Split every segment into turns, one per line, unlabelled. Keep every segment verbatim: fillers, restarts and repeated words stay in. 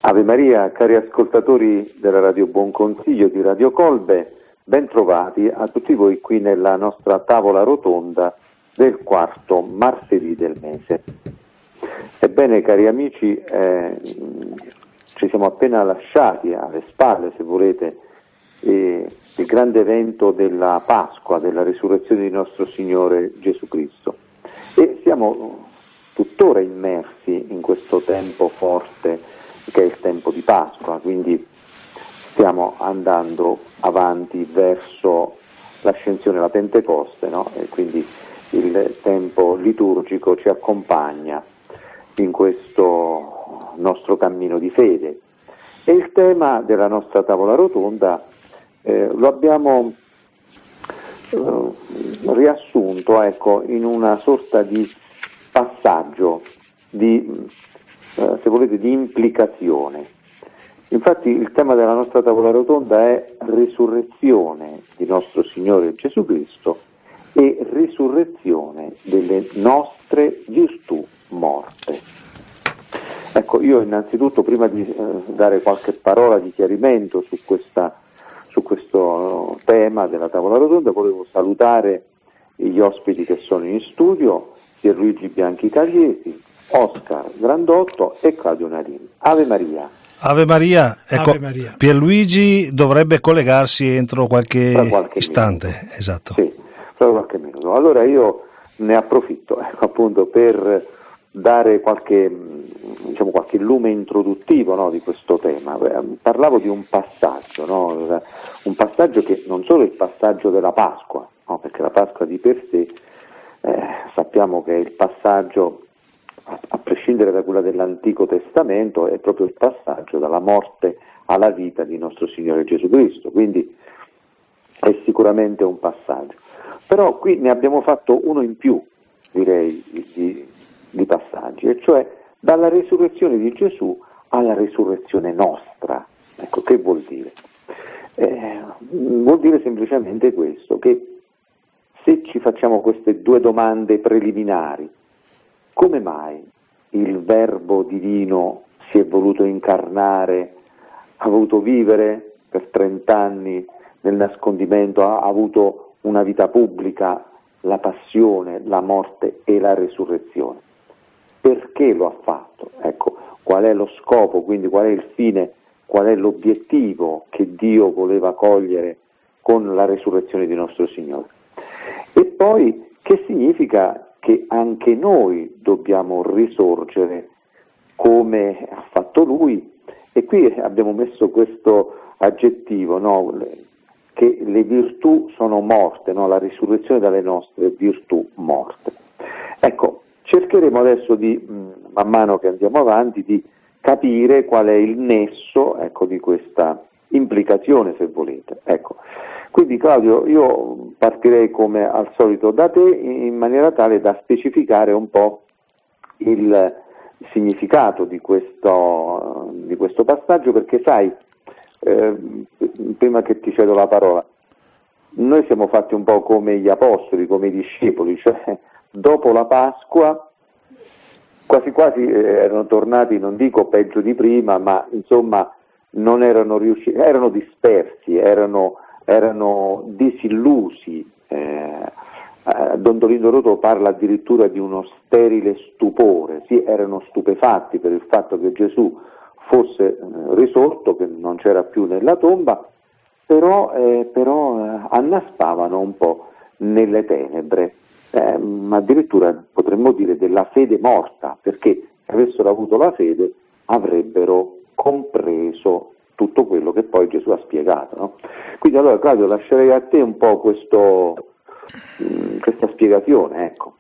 Ave Maria, cari ascoltatori della Radio Buon Consiglio di Radio Colbe, ben trovati a tutti voi qui nella nostra tavola rotonda del quarto martedì del mese. Ebbene, cari amici, eh, ci siamo appena lasciati alle spalle, se volete, eh, il grande evento della Pasqua, della risurrezione di nostro Signore Gesù Cristo, e siamo tuttora immersi in questo tempo forte che è il tempo di Pasqua, quindi stiamo andando avanti verso l'ascensione, la Pentecoste, no? E quindi il tempo liturgico ci accompagna in questo nostro cammino di fede. E il tema della nostra tavola rotonda eh, lo abbiamo eh, riassunto, ecco, in una sorta di passaggio, di eh, se volete, di implicazione. Infatti il tema della nostra tavola rotonda è risurrezione di nostro Signore Gesù Cristo e risurrezione delle nostre virtù morte. Ecco, io innanzitutto, prima di eh, dare qualche parola di chiarimento su, questa, su questo tema della tavola rotonda, volevo salutare gli ospiti che sono in studio, Pierluigi Bianchi Cagliesi, Oscar Grandotto e Claudio Narini. Ave Maria.
Ave Maria, ecco,
Ave Maria.
Pierluigi dovrebbe collegarsi entro qualche, qualche istante.
Minuto.
Esatto.
Sì, tra qualche minuto. Allora io ne approfitto, ecco, appunto, per dare qualche, diciamo, qualche lume introduttivo, no, di questo tema. Parlavo di un passaggio, no? Un passaggio che non solo è il passaggio della Pasqua, no? Perché la Pasqua di per sé eh, sappiamo che è il passaggio, a prescindere da quella dell'Antico Testamento, è proprio il passaggio dalla morte alla vita di nostro Signore Gesù Cristo, quindi è sicuramente un passaggio. Però qui ne abbiamo fatto uno in più, direi, di, di passaggi, e cioè dalla risurrezione di Gesù alla risurrezione nostra. Ecco, che vuol dire? Eh, vuol dire semplicemente questo, che se ci facciamo queste due domande preliminari: come mai il Verbo divino si è voluto incarnare, ha voluto vivere per trent'anni nel nascondimento, ha avuto una vita pubblica, la passione, la morte e la risurrezione? Perché lo ha fatto? Ecco, qual è lo scopo, quindi qual è il fine, qual è l'obiettivo che Dio voleva cogliere con la risurrezione di nostro Signore? E poi che significa che anche noi dobbiamo risorgere come ha fatto Lui, e qui abbiamo messo questo aggettivo, no? Che le virtù sono morte, no? La risurrezione dalle nostre virtù morte. Ecco, cercheremo adesso di, man mano che andiamo avanti, di capire qual è il nesso, ecco, di questa implicazione, se volete. Ecco. Quindi Claudio, io partirei come al solito da te, in maniera tale da specificare un po' il significato di questo, di questo passaggio, perché sai, eh, prima che ti cedo la parola, noi siamo fatti un po' come gli apostoli, come i discepoli, cioè dopo la Pasqua quasi quasi erano tornati, non dico peggio di prima, ma insomma non erano riusciti, erano dispersi, erano erano disillusi. eh, Don Dolindo Roto parla addirittura di uno sterile stupore, sì, erano stupefatti per il fatto che Gesù fosse eh, risorto, che non c'era più nella tomba, però, eh, però eh, annaspavano un po' nelle tenebre, eh, ma addirittura potremmo dire della fede morta, perché se avessero avuto la fede avrebbero compreso tutto quello che poi Gesù ha spiegato, no? Quindi allora Claudio, lascerei a te un po' questo, mh, questa spiegazione, ecco.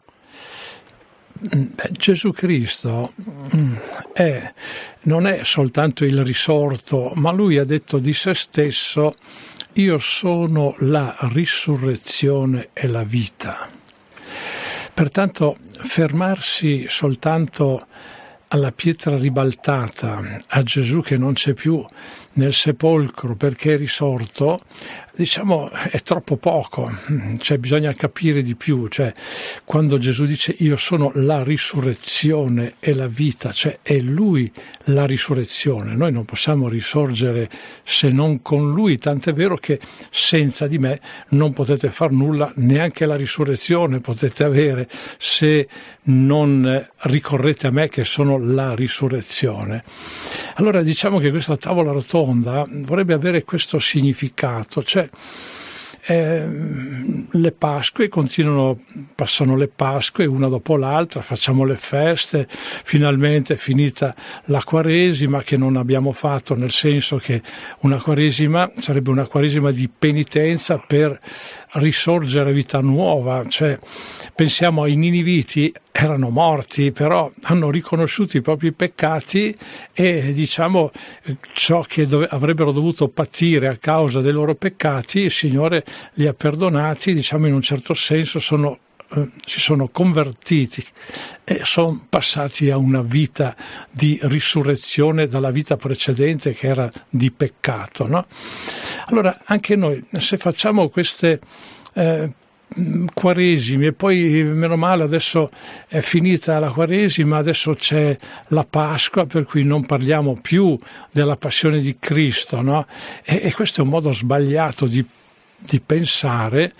Beh, Gesù Cristo è, non è soltanto il risorto, ma Lui ha detto di se stesso: io sono la risurrezione e la vita. Pertanto fermarsi soltanto alla pietra ribaltata, a Gesù che non c'è più nel sepolcro perché è risorto, diciamo è troppo poco, cioè bisogna capire di più, cioè quando Gesù dice io sono la risurrezione e la vita, cioè è Lui la risurrezione, noi non possiamo risorgere se non con Lui, tant'è vero che senza di me non potete far nulla, neanche la risurrezione potete avere se non ricorrete a me che sono la risurrezione. Allora diciamo che questa tavola rotonda vorrebbe avere questo significato, cioè Eh, le Pasque continuano, passano le Pasque una dopo l'altra, facciamo le feste, finalmente è finita la Quaresima che non abbiamo fatto, nel senso che una Quaresima sarebbe una Quaresima di penitenza per risorgere a vita nuova, cioè pensiamo ai Niniviti, erano morti, però hanno riconosciuto i propri peccati e diciamo ciò che dove, avrebbero dovuto patire a causa dei loro peccati, il Signore li ha perdonati, diciamo in un certo senso sono, eh, si sono convertiti e sono passati a una vita di risurrezione dalla vita precedente che era di peccato, no? Allora anche noi se facciamo queste eh, Quaresimi e poi meno male adesso è finita la Quaresima, adesso c'è la Pasqua, per cui non parliamo più della passione di Cristo, no? E, e questo è un modo sbagliato di, di pensare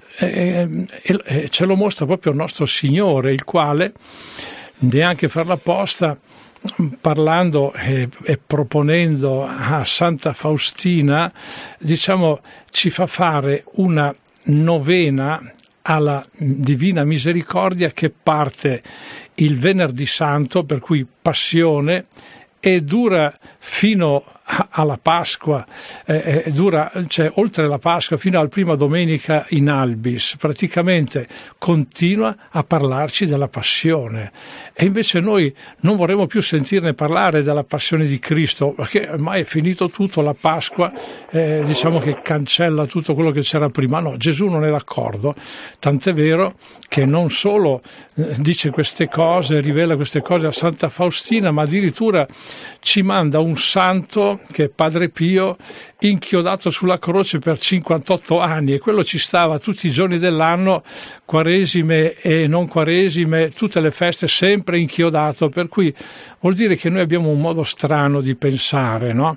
e, e, e ce lo mostra proprio il nostro Signore, il quale neanche per l'apposta, parlando e, e proponendo a Santa Faustina, diciamo ci fa fare una novena alla Divina Misericordia che parte il Venerdì Santo, per cui Passione, e dura fino alla Pasqua, eh, dura, cioè oltre la Pasqua fino alla prima domenica in Albis, praticamente continua a parlarci della passione e invece noi non vorremmo più sentirne parlare della passione di Cristo perché ormai è finito tutto, la Pasqua eh, diciamo che cancella tutto quello che c'era prima. No, Gesù non è d'accordo, tant'è vero che non solo eh, dice queste cose, rivela queste cose a Santa Faustina, ma addirittura ci manda un santo che è Padre Pio, inchiodato sulla croce per cinquantotto anni, e quello ci stava tutti i giorni dell'anno, quaresime e non quaresime, tutte le feste, sempre inchiodato, per cui vuol dire che noi abbiamo un modo strano di pensare, no?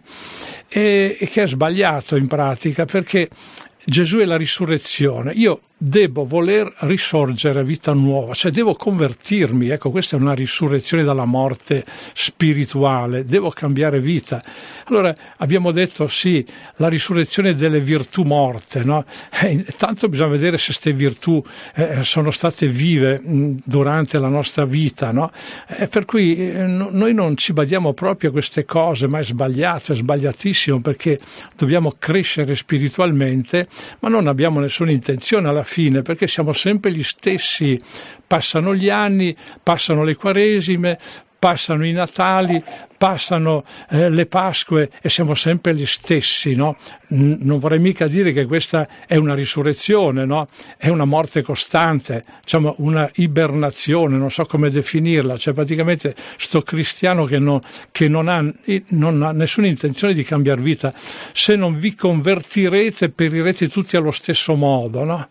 E, e che è sbagliato in pratica, perché Gesù è la risurrezione, io devo voler risorgere a vita nuova, cioè devo convertirmi, ecco, questa è una risurrezione dalla morte spirituale, devo cambiare vita. Allora abbiamo detto sì, la risurrezione delle virtù morte, no? Eh, tanto bisogna vedere se queste virtù eh, sono state vive mh, durante la nostra vita, no? Eh, per cui eh, no, noi non ci badiamo proprio a queste cose, ma è sbagliato, è sbagliatissimo, perché dobbiamo crescere spiritualmente, ma non abbiamo nessuna intenzione alla fine, perché siamo sempre gli stessi, passano gli anni, passano le Quaresime, passano i Natali, passano eh, le Pasque e siamo sempre gli stessi, no? N- non vorrei mica dire che questa è una risurrezione, no? È una morte costante, diciamo una ibernazione, non so come definirla, cioè praticamente sto cristiano che non, che non ha, non ha nessuna intenzione di cambiare vita, se non vi convertirete perirete tutti allo stesso modo, no?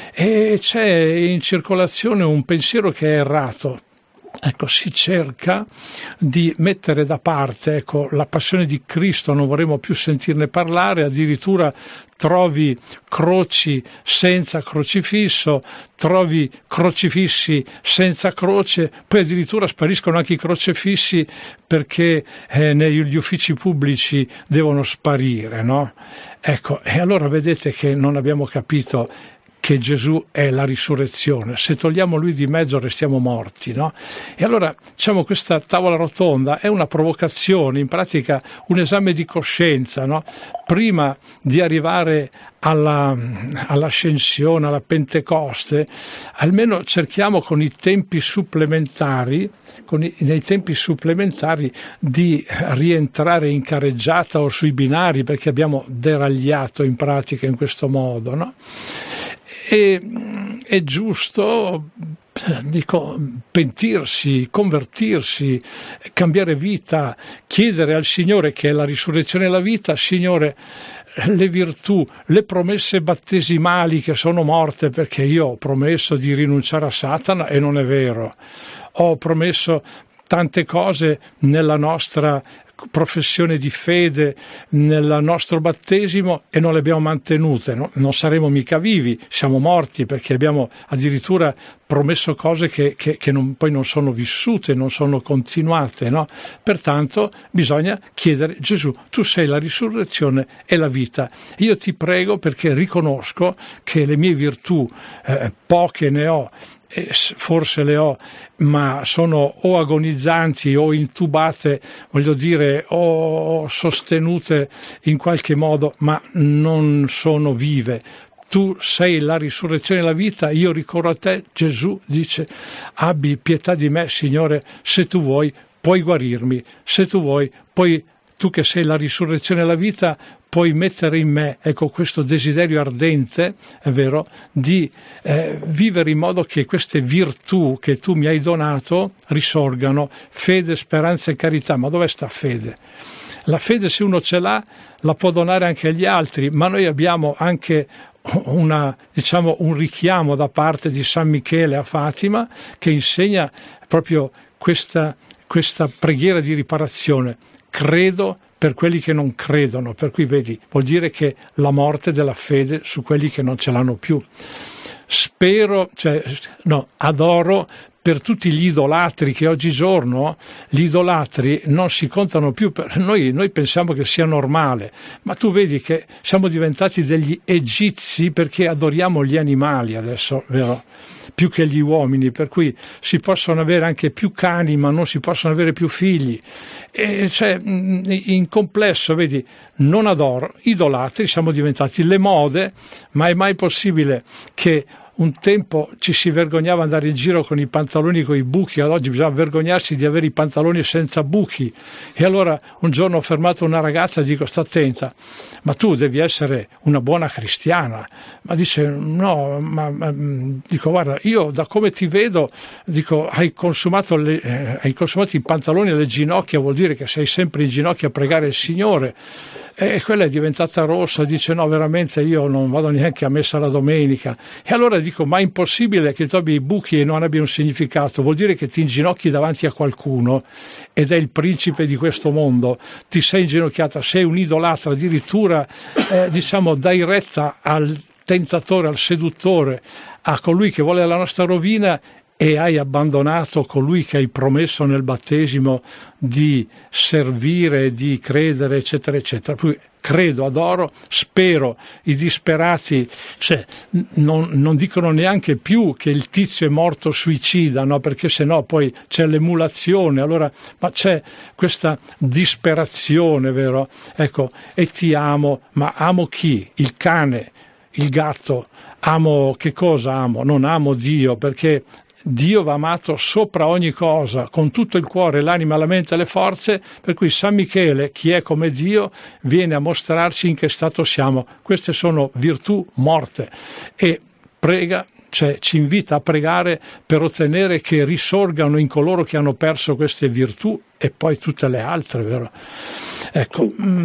E c'è in circolazione un pensiero che è errato. Ecco, si cerca di mettere da parte, ecco, la passione di Cristo, non vorremmo più sentirne parlare, addirittura trovi croci senza crocifisso, trovi crocifissi senza croce, poi addirittura spariscono anche i crocifissi perché eh, negli uffici pubblici devono sparire, no? Ecco, e allora vedete che non abbiamo capito che Gesù è la risurrezione, se togliamo lui di mezzo restiamo morti, no? E allora diciamo questa tavola rotonda è una provocazione, in pratica un esame di coscienza, no? Prima di arrivare alla, all'ascensione, alla Pentecoste, almeno cerchiamo con i tempi supplementari, con i, nei tempi supplementari di rientrare in carreggiata o sui binari, perché abbiamo deragliato in pratica in questo modo, no? E è giusto dico, pentirsi, convertirsi, cambiare vita, chiedere al Signore, che è la risurrezione e la vita: Signore, le virtù, le promesse battesimali che sono morte, perché io ho promesso di rinunciare a Satana e non è vero, ho promesso tante cose nella nostra professione di fede, nel nostro battesimo, e non le abbiamo mantenute, no? Non saremo mica vivi, siamo morti, perché abbiamo addirittura promesso cose che, che, che non, poi non sono vissute, non sono continuate, no? Pertanto bisogna chiedere: Gesù, tu sei la risurrezione e la vita, io ti prego, perché riconosco che le mie virtù, eh, poche ne ho, Eh, forse le ho, ma sono o agonizzanti o intubate, voglio dire, o sostenute in qualche modo, ma non sono vive. Tu sei la risurrezione e la vita, io ricorro a te. Gesù dice: abbi pietà di me, Signore, se tu vuoi puoi guarirmi, se tu vuoi puoi, tu che sei la risurrezione e la vita, puoi mettere in me, ecco, questo desiderio ardente, è vero, di eh, vivere in modo che queste virtù che tu mi hai donato risorgano: fede, speranza e carità. Ma dove sta fede? La fede, se uno ce l'ha, la può donare anche agli altri, ma noi abbiamo anche una, diciamo, un richiamo da parte di San Michele a Fatima, che insegna proprio questa, questa preghiera di riparazione: credo per quelli che non credono. Per cui vedi, vuol dire che la morte della fede su quelli che non ce l'hanno più. Spero, cioè, no, adoro per tutti gli idolatri, che oggigiorno gli idolatri non si contano più. Per noi, noi pensiamo che sia normale, ma tu vedi che siamo diventati degli egizi, perché adoriamo gli animali adesso, vero? Più che gli uomini, per cui si possono avere anche più cani, ma non si possono avere più figli. E cioè, in complesso, vedi, non adoro, idolatri siamo diventati. Le mode, ma è mai possibile che un tempo ci si vergognava andare in giro con i pantaloni con i buchi, ad oggi bisogna vergognarsi di avere i pantaloni senza buchi? E allora un giorno ho fermato una ragazza e dico: sta attenta, ma tu devi essere una buona cristiana. Ma dice: no, ma, ma dico, guarda, io da come ti vedo, dico, hai consumato, le, eh, hai consumato i pantaloni alle ginocchia, vuol dire che sei sempre in ginocchio a pregare il Signore. E quella è diventata rossa, dice: no, veramente io non vado neanche a messa la domenica. E allora dico: ma è impossibile che tu abbia i buchi e non abbia un significato, vuol dire che ti inginocchi davanti a qualcuno ed è il principe di questo mondo, ti sei inginocchiata, sei un idolatra, addirittura eh, diciamo dai retta al tentatore, al seduttore, a colui che vuole la nostra rovina, e hai abbandonato colui che hai promesso nel battesimo di servire, di credere, eccetera, eccetera. Poi credo, adoro, spero. I disperati, cioè, non, non dicono neanche più che il tizio è morto suicida, no? Perché sennò poi c'è l'emulazione, allora, ma c'è questa disperazione, vero? Ecco, e ti amo, ma amo chi? Il cane, il gatto. Amo, che cosa amo? Non amo Dio, perché Dio va amato sopra ogni cosa, con tutto il cuore, l'anima, la mente e le forze, per cui San Michele, chi è come Dio, viene a mostrarci in che stato siamo. Queste sono virtù morte, e prega, cioè ci invita a pregare per ottenere che risorgano in coloro che hanno perso queste virtù, e poi tutte le altre, vero? Ecco.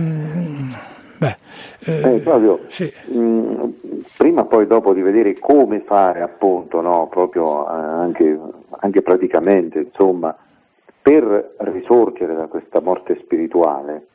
Mm. Beh, eh,
eh, Flavio,
sì.
mh, prima poi dopo di vedere come fare, appunto, no, proprio anche, anche praticamente, insomma, per risorgere da questa morte spirituale,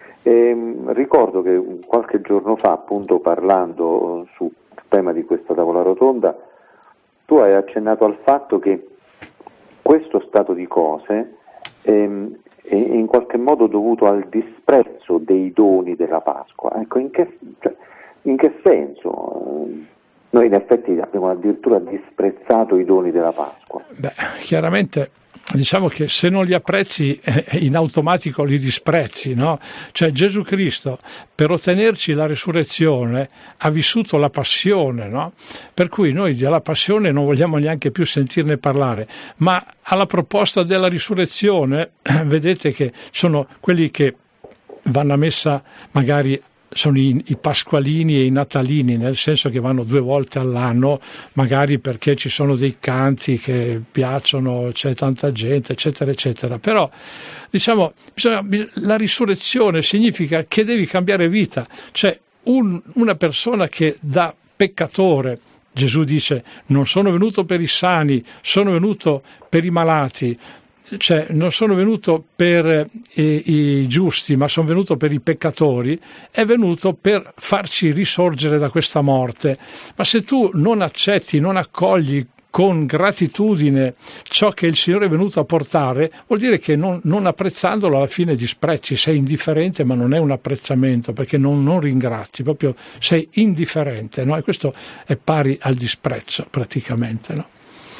ehm, ricordo che qualche giorno fa, appunto, parlando sul tema di questa tavola rotonda, tu hai accennato al fatto che questo stato di cose ehm, è in qualche modo dovuto al disprezzo dei doni della Pasqua. Ecco, in che, cioè, in che senso? Noi in effetti abbiamo addirittura disprezzato i doni della Pasqua.
Beh, chiaramente, diciamo che se non li apprezzi, eh, in automatico li disprezzi, no? Cioè Gesù Cristo, per ottenerci la risurrezione, ha vissuto la passione, no? Per cui noi della passione non vogliamo neanche più sentirne parlare, ma alla proposta della risurrezione, vedete che sono quelli che vanno a messa magari sono i, i pasqualini e i natalini, nel senso che vanno due volte all'anno, magari perché ci sono dei canti che piacciono, c'è tanta gente, eccetera, eccetera. Però, diciamo, bisogna, la risurrezione significa che devi cambiare vita. Cioè, un, una persona che da peccatore, Gesù dice, non sono venuto per i sani, sono venuto per i malati. Cioè, non sono venuto per i, i giusti, ma sono venuto per i peccatori, è venuto per farci risorgere da questa morte. Ma se tu non accetti, non accogli con gratitudine ciò che il Signore è venuto a portare, vuol dire che non, non apprezzandolo alla fine disprezzi, sei indifferente, ma non è un apprezzamento, perché non, non ringrazi, proprio sei indifferente, no? E questo è pari al disprezzo praticamente, no?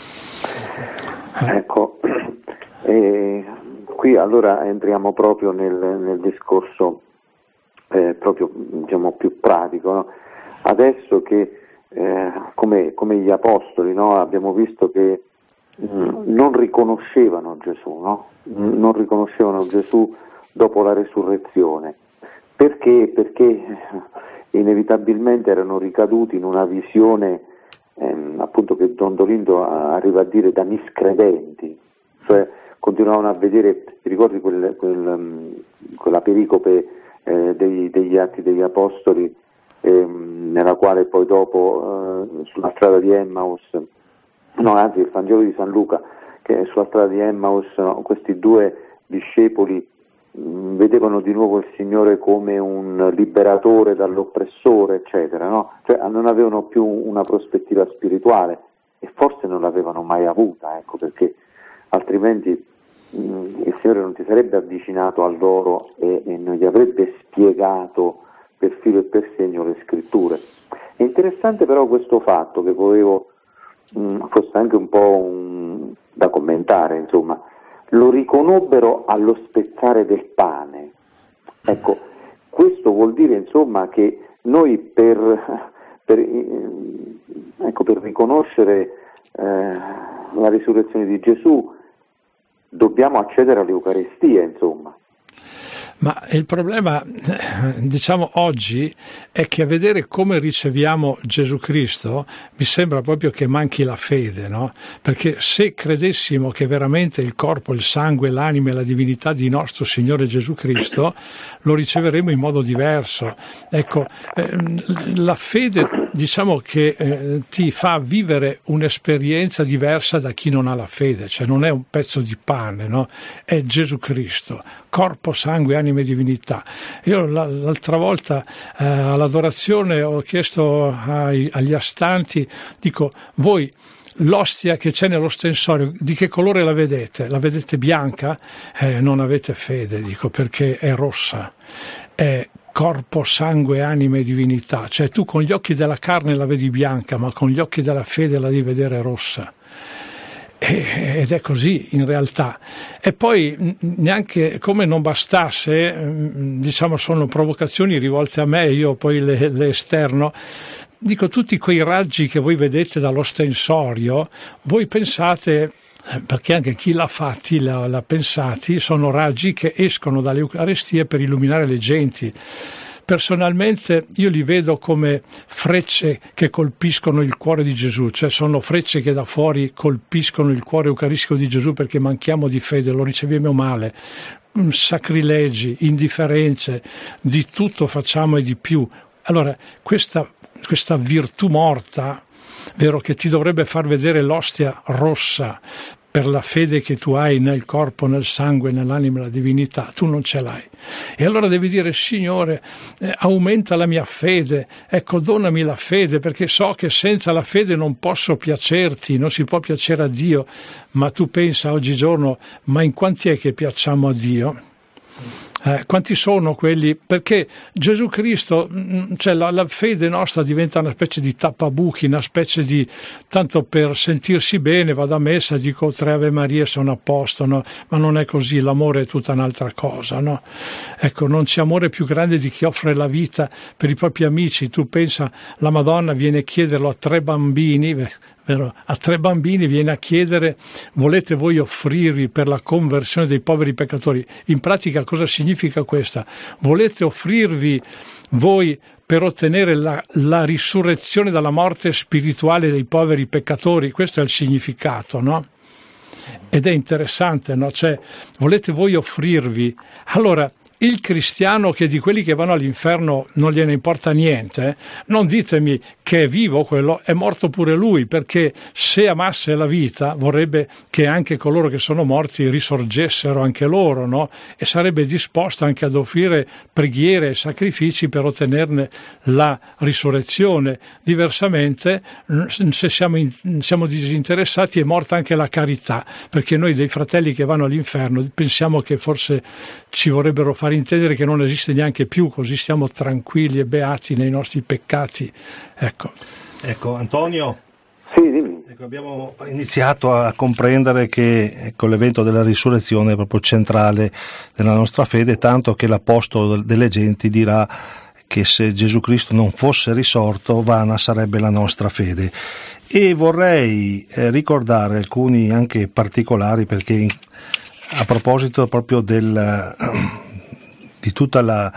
Ecco. E qui allora entriamo proprio nel, nel discorso eh, proprio diciamo più pratico, no? Adesso che eh, come, come gli apostoli, no? Abbiamo visto che mh, non riconoscevano Gesù, no? non riconoscevano Gesù dopo la resurrezione, perché? Perché inevitabilmente erano ricaduti in una visione ehm, appunto che Don Dolindo arriva a dire da miscredenti, cioè continuavano a vedere, ti ricordi quel, quel, quella pericope eh, dei, degli Atti degli Apostoli, ehm, nella quale poi dopo eh, sulla strada di Emmaus, no anzi il Vangelo di San Luca, che sulla strada di Emmaus, no, questi due discepoli mh, vedevano di nuovo il Signore come un liberatore dall'oppressore, eccetera, no? Cioè non avevano più una prospettiva spirituale e forse non l'avevano mai avuta, ecco, perché altrimenti mh, il Signore non ti sarebbe avvicinato a loro e, e non gli avrebbe spiegato per filo e per segno le scritture. È interessante però questo fatto che volevo mh, fosse anche un po' un, da commentare, insomma, lo riconobbero allo spezzare del pane. Ecco, questo vuol dire insomma che noi per, per, ecco, per riconoscere eh, la risurrezione di Gesù dobbiamo accedere all'Eucaristia, insomma.
Ma il problema, diciamo, oggi è che a vedere come riceviamo Gesù Cristo mi sembra proprio che manchi la fede, no? Perché se credessimo che veramente il corpo, il sangue, l'anima e la divinità di nostro Signore Gesù Cristo lo riceveremo in modo diverso. Ecco, eh, la fede, diciamo che eh, ti fa vivere un'esperienza diversa da chi non ha la fede, cioè non è un pezzo di pane, no? È Gesù Cristo, corpo, sangue, anima e divinità. Io l'altra volta eh, all'adorazione ho chiesto ai, agli astanti, dico, voi l'ostia che c'è nell'ostensorio, di che colore la vedete? La vedete bianca? Eh, non avete fede, dico, perché è rossa, è corpo, sangue, anima e divinità, cioè tu con gli occhi della carne la vedi bianca, ma con gli occhi della fede la devi vedere rossa. Ed è così in realtà. E poi neanche come non bastasse, diciamo, sono provocazioni rivolte a me, io poi le, le esterno, dico, tutti quei raggi che voi vedete dall'ostensorio, voi pensate, perché anche chi l'ha fatti, l'ha, l'ha pensati, sono raggi che escono dalle Eucaristie per illuminare le genti. Personalmente io li vedo come frecce che colpiscono il cuore di Gesù, cioè sono frecce che da fuori colpiscono il cuore eucaristico di Gesù perché manchiamo di fede, lo riceviamo male, sacrilegi, indifferenze, di tutto facciamo e di più. Allora questa, questa virtù morta, vero, che ti dovrebbe far vedere l'ostia rossa, per la fede che tu hai nel corpo, nel sangue, nell'anima e nella divinità, tu non ce l'hai. E allora devi dire, Signore, eh, aumenta la mia fede, ecco, donami la fede, perché so che senza la fede non posso piacerti, non si può piacere a Dio. Ma tu pensa oggigiorno, ma in quanti è che piacciamo a Dio? Eh, quanti sono quelli? Perché Gesù Cristo, cioè la, la fede nostra diventa una specie di tappabuchi, una specie di, tanto per sentirsi bene vado a messa, dico tre Ave Maria, sono a posto, no? Ma non è così, l'amore è tutta un'altra cosa, no? Ecco, non c'è amore più grande di chi offre la vita per i propri amici. Tu pensa, la Madonna viene a chiederlo a tre bambini, vero? A tre bambini viene a chiedere, volete voi offrirvi per la conversione dei poveri peccatori? In pratica cosa significa? significa questa: volete offrirvi voi per ottenere la, la risurrezione dalla morte spirituale dei poveri peccatori? Questo è il significato, no? Ed è interessante, no? Cioè, volete voi offrirvi? Allora, il cristiano che di quelli che vanno all'inferno non gliene importa niente, non ditemi che è vivo quello, è morto pure lui, perché se amasse la vita vorrebbe che anche coloro che sono morti risorgessero anche loro, no? E sarebbe disposto anche ad offrire preghiere e sacrifici per ottenerne la risurrezione. Diversamente, se siamo, in, siamo disinteressati, è morta anche la carità, perché noi dei fratelli che vanno all'inferno pensiamo che forse ci vorrebbero fare intendere che non esiste neanche più, così stiamo tranquilli e beati nei nostri peccati. Ecco,
ecco Antonio,
sì, dimmi.
Ecco, abbiamo iniziato a comprendere che ecco, l'evento della risurrezione è proprio centrale nella nostra fede, tanto che l'Apostolo delle Genti dirà che se Gesù Cristo non fosse risorto, vana sarebbe la nostra fede. E vorrei eh, ricordare alcuni anche particolari, perché in, a proposito proprio del, di tutta la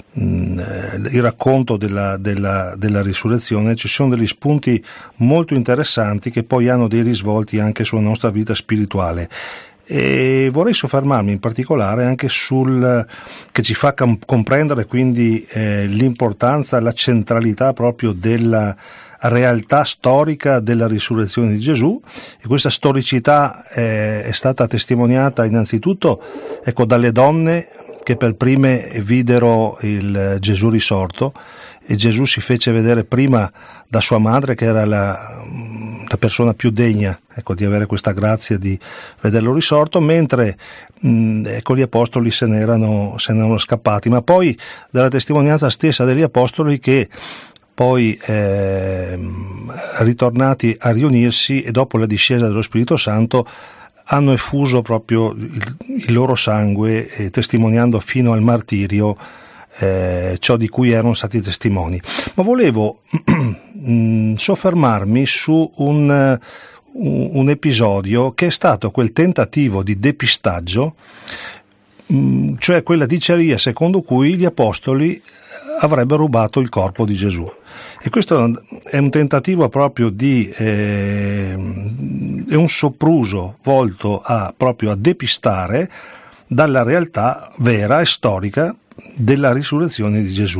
il racconto della, della, della risurrezione, ci sono degli spunti molto interessanti che poi hanno dei risvolti anche sulla nostra vita spirituale, e vorrei soffermarmi in particolare anche sul che ci fa com- comprendere quindi eh, l'importanza, la centralità proprio della realtà storica della risurrezione di Gesù, e questa storicità eh, è stata testimoniata innanzitutto ecco dalle donne che per prime videro il Gesù risorto, e Gesù si fece vedere prima da sua madre, che era la, la persona più degna ecco, di avere questa grazia di vederlo risorto, mentre mh, ecco, gli apostoli se ne, erano, se ne erano scappati, ma poi dalla testimonianza stessa degli apostoli che poi eh, ritornati a riunirsi e dopo la discesa dello Spirito Santo hanno effuso proprio il, il loro sangue, eh, testimoniando fino al martirio eh, ciò di cui erano stati testimoni. Ma volevo mh, soffermarmi su un, un episodio che è stato quel tentativo di depistaggio, mh, cioè quella diceria secondo cui gli apostoli avrebbero rubato il corpo di Gesù. E questo è un tentativo proprio di eh, è un sopruso volto a proprio a depistare dalla realtà vera e storica della risurrezione di Gesù.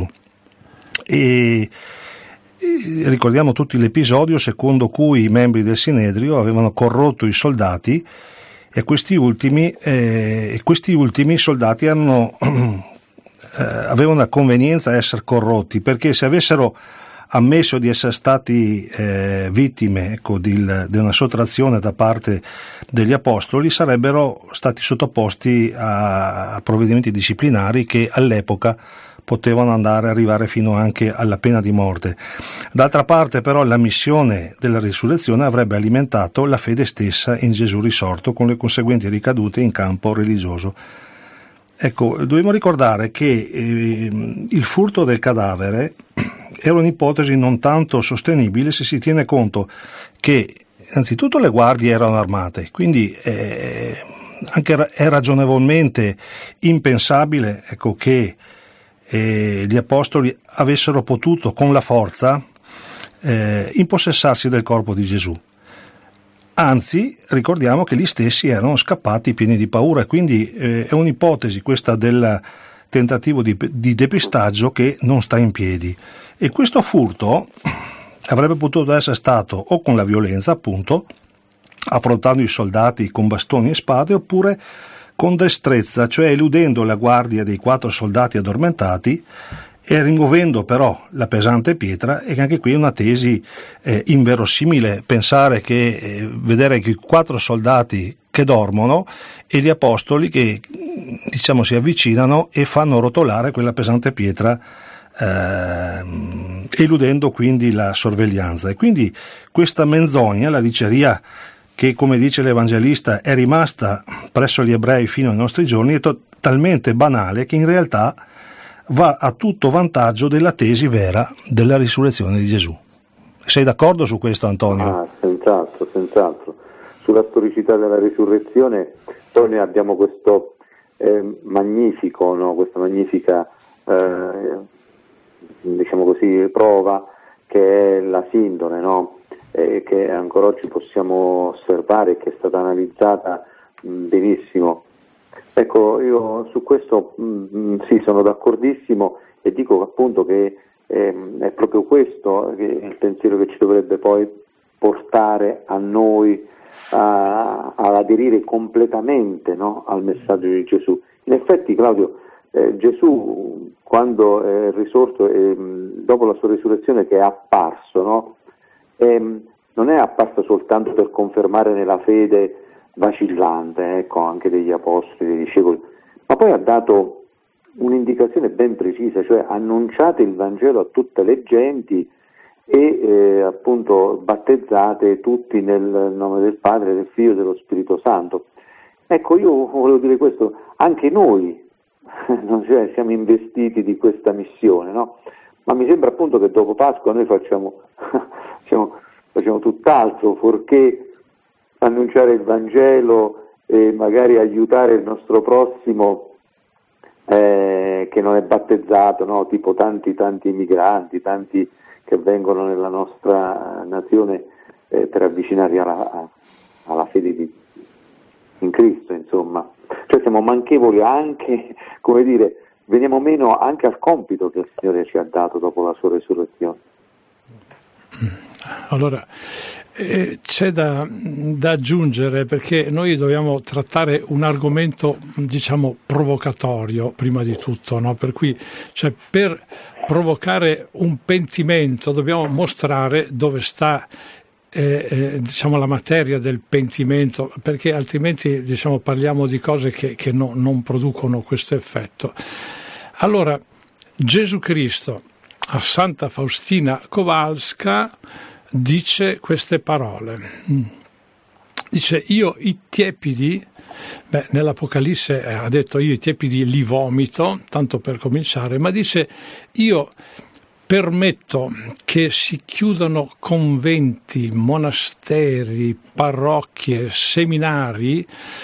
E, e ricordiamo tutti l'episodio secondo cui i membri del Sinedrio avevano corrotto i soldati, e questi ultimi eh, questi ultimi soldati erano eh, avevano la convenienza a essere corrotti, perché se avessero ammesso di essere stati eh, vittime ecco, di, di una sottrazione da parte degli apostoli, sarebbero stati sottoposti a, a provvedimenti disciplinari che all'epoca potevano andare arrivare fino anche alla pena di morte. D'altra parte però la missione della risurrezione avrebbe alimentato la fede stessa in Gesù risorto, con le conseguenti ricadute in campo religioso. Ecco, dobbiamo ricordare che eh, il furto del cadavere era un'ipotesi non tanto sostenibile se si tiene conto che innanzitutto le guardie erano armate, quindi eh, anche è ragionevolmente impensabile ecco, che eh, gli apostoli avessero potuto con la forza eh, impossessarsi del corpo di Gesù. Anzi, ricordiamo che gli stessi erano scappati pieni di paura, e quindi eh, è un'ipotesi questa del tentativo di, di depistaggio che non sta in piedi. E questo furto avrebbe potuto essere stato o con la violenza, appunto, affrontando i soldati con bastoni e spade, oppure con destrezza, cioè eludendo la guardia dei quattro soldati addormentati e rimuovendo però la pesante pietra. E anche qui è una tesi eh, inverosimile pensare che eh, vedere che i quattro soldati che dormono e gli apostoli che diciamo si avvicinano e fanno rotolare quella pesante pietra, eh, eludendo quindi la sorveglianza. E quindi questa menzogna, la diceria che, come dice l'Evangelista, è rimasta presso gli ebrei fino ai nostri giorni, è to- talmente banale che in realtà va a tutto vantaggio della tesi vera della risurrezione di Gesù. Sei d'accordo su questo, Antonio?
Ah, senz'altro, senz'altro. Sulla storicità della risurrezione poi noi abbiamo questo eh, magnifico, no? Questa magnifica eh, diciamo così prova che è la sindone, no? Eh, che ancora oggi possiamo osservare e che è stata analizzata mh, benissimo. Ecco, io su questo mh, sì, sono d'accordissimo e dico appunto che ehm, è proprio questo che il pensiero che ci dovrebbe poi portare a noi a, ad aderire completamente, no, al messaggio di Gesù. In effetti, Claudio, eh, Gesù quando è risorto, eh, dopo la sua risurrezione, che è apparso, no, ehm, non è apparso soltanto per confermare nella fede vacillante, ecco, anche degli apostoli, dei discepoli, ma poi ha dato un'indicazione ben precisa, cioè annunciate il Vangelo a tutte le genti e eh, appunto battezzate tutti nel nome del Padre, del Figlio e dello Spirito Santo. Ecco, io volevo dire questo, anche noi cioè, siamo investiti di questa missione, no? Ma mi sembra appunto che dopo Pasqua noi facciamo, facciamo, facciamo tutt'altro, fuorché annunciare il Vangelo e magari aiutare il nostro prossimo eh, che non è battezzato, no? Tipo tanti tanti migranti, tanti che vengono nella nostra nazione eh, per avvicinarli alla, alla fede di, in Cristo, insomma. Cioè siamo manchevoli anche, come dire, veniamo meno anche al compito che il Signore ci ha dato dopo la sua risurrezione.
Allora, eh, c'è da, da aggiungere, perché noi dobbiamo trattare un argomento, diciamo, provocatorio prima di tutto, no? Per cui, cioè, per provocare un pentimento dobbiamo mostrare dove sta eh, eh, diciamo, la materia del pentimento, perché altrimenti, diciamo, parliamo di cose che, che no, non producono questo effetto. Allora, Gesù Cristo a Santa Faustina Kowalska dice queste parole. Dice: io i tiepidi, beh, nell'Apocalisse ha detto io i tiepidi li vomito, tanto per cominciare, ma dice io permetto che si chiudano conventi, monasteri, parrocchie, seminari,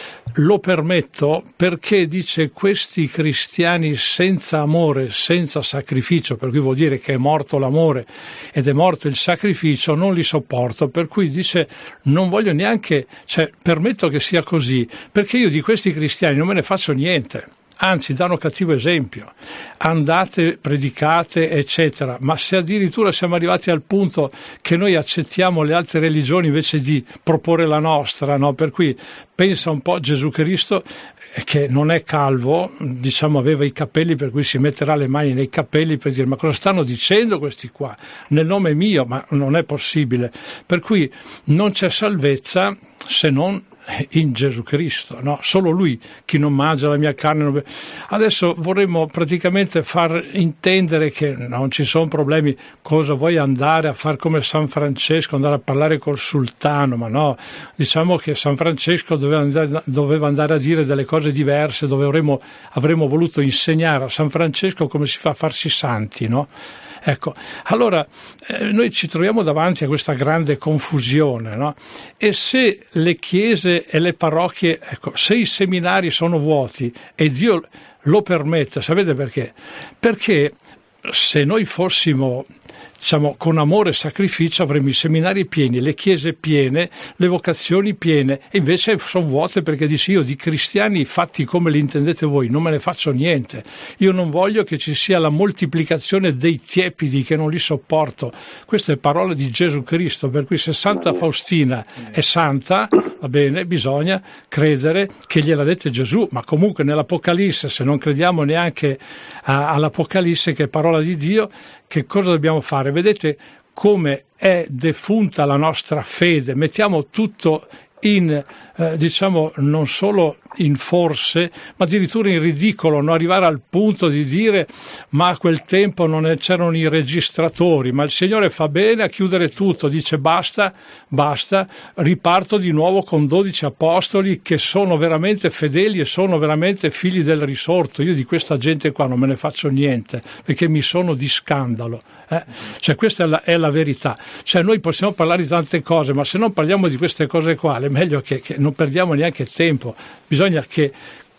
lo permetto perché, dice, questi cristiani senza amore, senza sacrificio, per cui vuol dire che è morto l'amore ed è morto il sacrificio, non li sopporto, per cui dice non voglio neanche, cioè permetto che sia così, perché io di questi cristiani non me ne faccio niente. Anzi, danno cattivo esempio, andate, predicate, eccetera, ma se addirittura siamo arrivati al punto che noi accettiamo le altre religioni invece di proporre la nostra, no? Per cui pensa un po' Gesù Cristo, che non è calvo, diciamo aveva i capelli, per cui si metterà le mani nei capelli per dire ma cosa stanno dicendo questi qua, nel nome mio, ma non è possibile, per cui non c'è salvezza se non in Gesù Cristo, no? Solo Lui, chi non mangia la mia carne non... Adesso vorremmo praticamente far intendere che non ci sono problemi, cosa vuoi andare a fare come San Francesco, andare a parlare col sultano, ma no, diciamo che San Francesco doveva andare, doveva andare a dire delle cose diverse, dove avremmo, avremmo voluto insegnare a San Francesco come si fa a farsi santi, no? Ecco, allora eh, noi ci troviamo davanti a questa grande confusione, no? E se le chiese e le parrocchie, ecco, se i seminari sono vuoti e Dio lo permette, sapete perché? Perché se noi fossimo, diciamo, con amore e sacrificio, avremmo i seminari pieni, le chiese piene, le vocazioni piene, e invece sono vuote perché dice io di cristiani fatti come li intendete voi non me ne faccio niente, io non voglio che ci sia la moltiplicazione dei tiepidi che non li sopporto. Queste parole di Gesù Cristo, per cui se Santa Faustina è santa, va bene, bisogna credere che gliel'ha dette Gesù, ma comunque nell'Apocalisse, se non crediamo neanche a, all'Apocalisse che è parola di Dio, che cosa dobbiamo fare? Vedete come è defunta la nostra fede, mettiamo tutto in, eh, diciamo, non solo in forse, ma addirittura in ridicolo, non arrivare al punto di dire ma a quel tempo non c'erano i registratori, ma il Signore fa bene a chiudere tutto, dice basta, basta, riparto di nuovo con dodici apostoli che sono veramente fedeli e sono veramente figli del risorto. Io di questa gente qua non me ne faccio niente, perché mi sono di scandalo. Eh? Cioè questa è la, è la verità. Cioè noi possiamo parlare di tante cose, ma se non parliamo di queste cose qua è meglio che, che non perdiamo neanche tempo. Bisogna che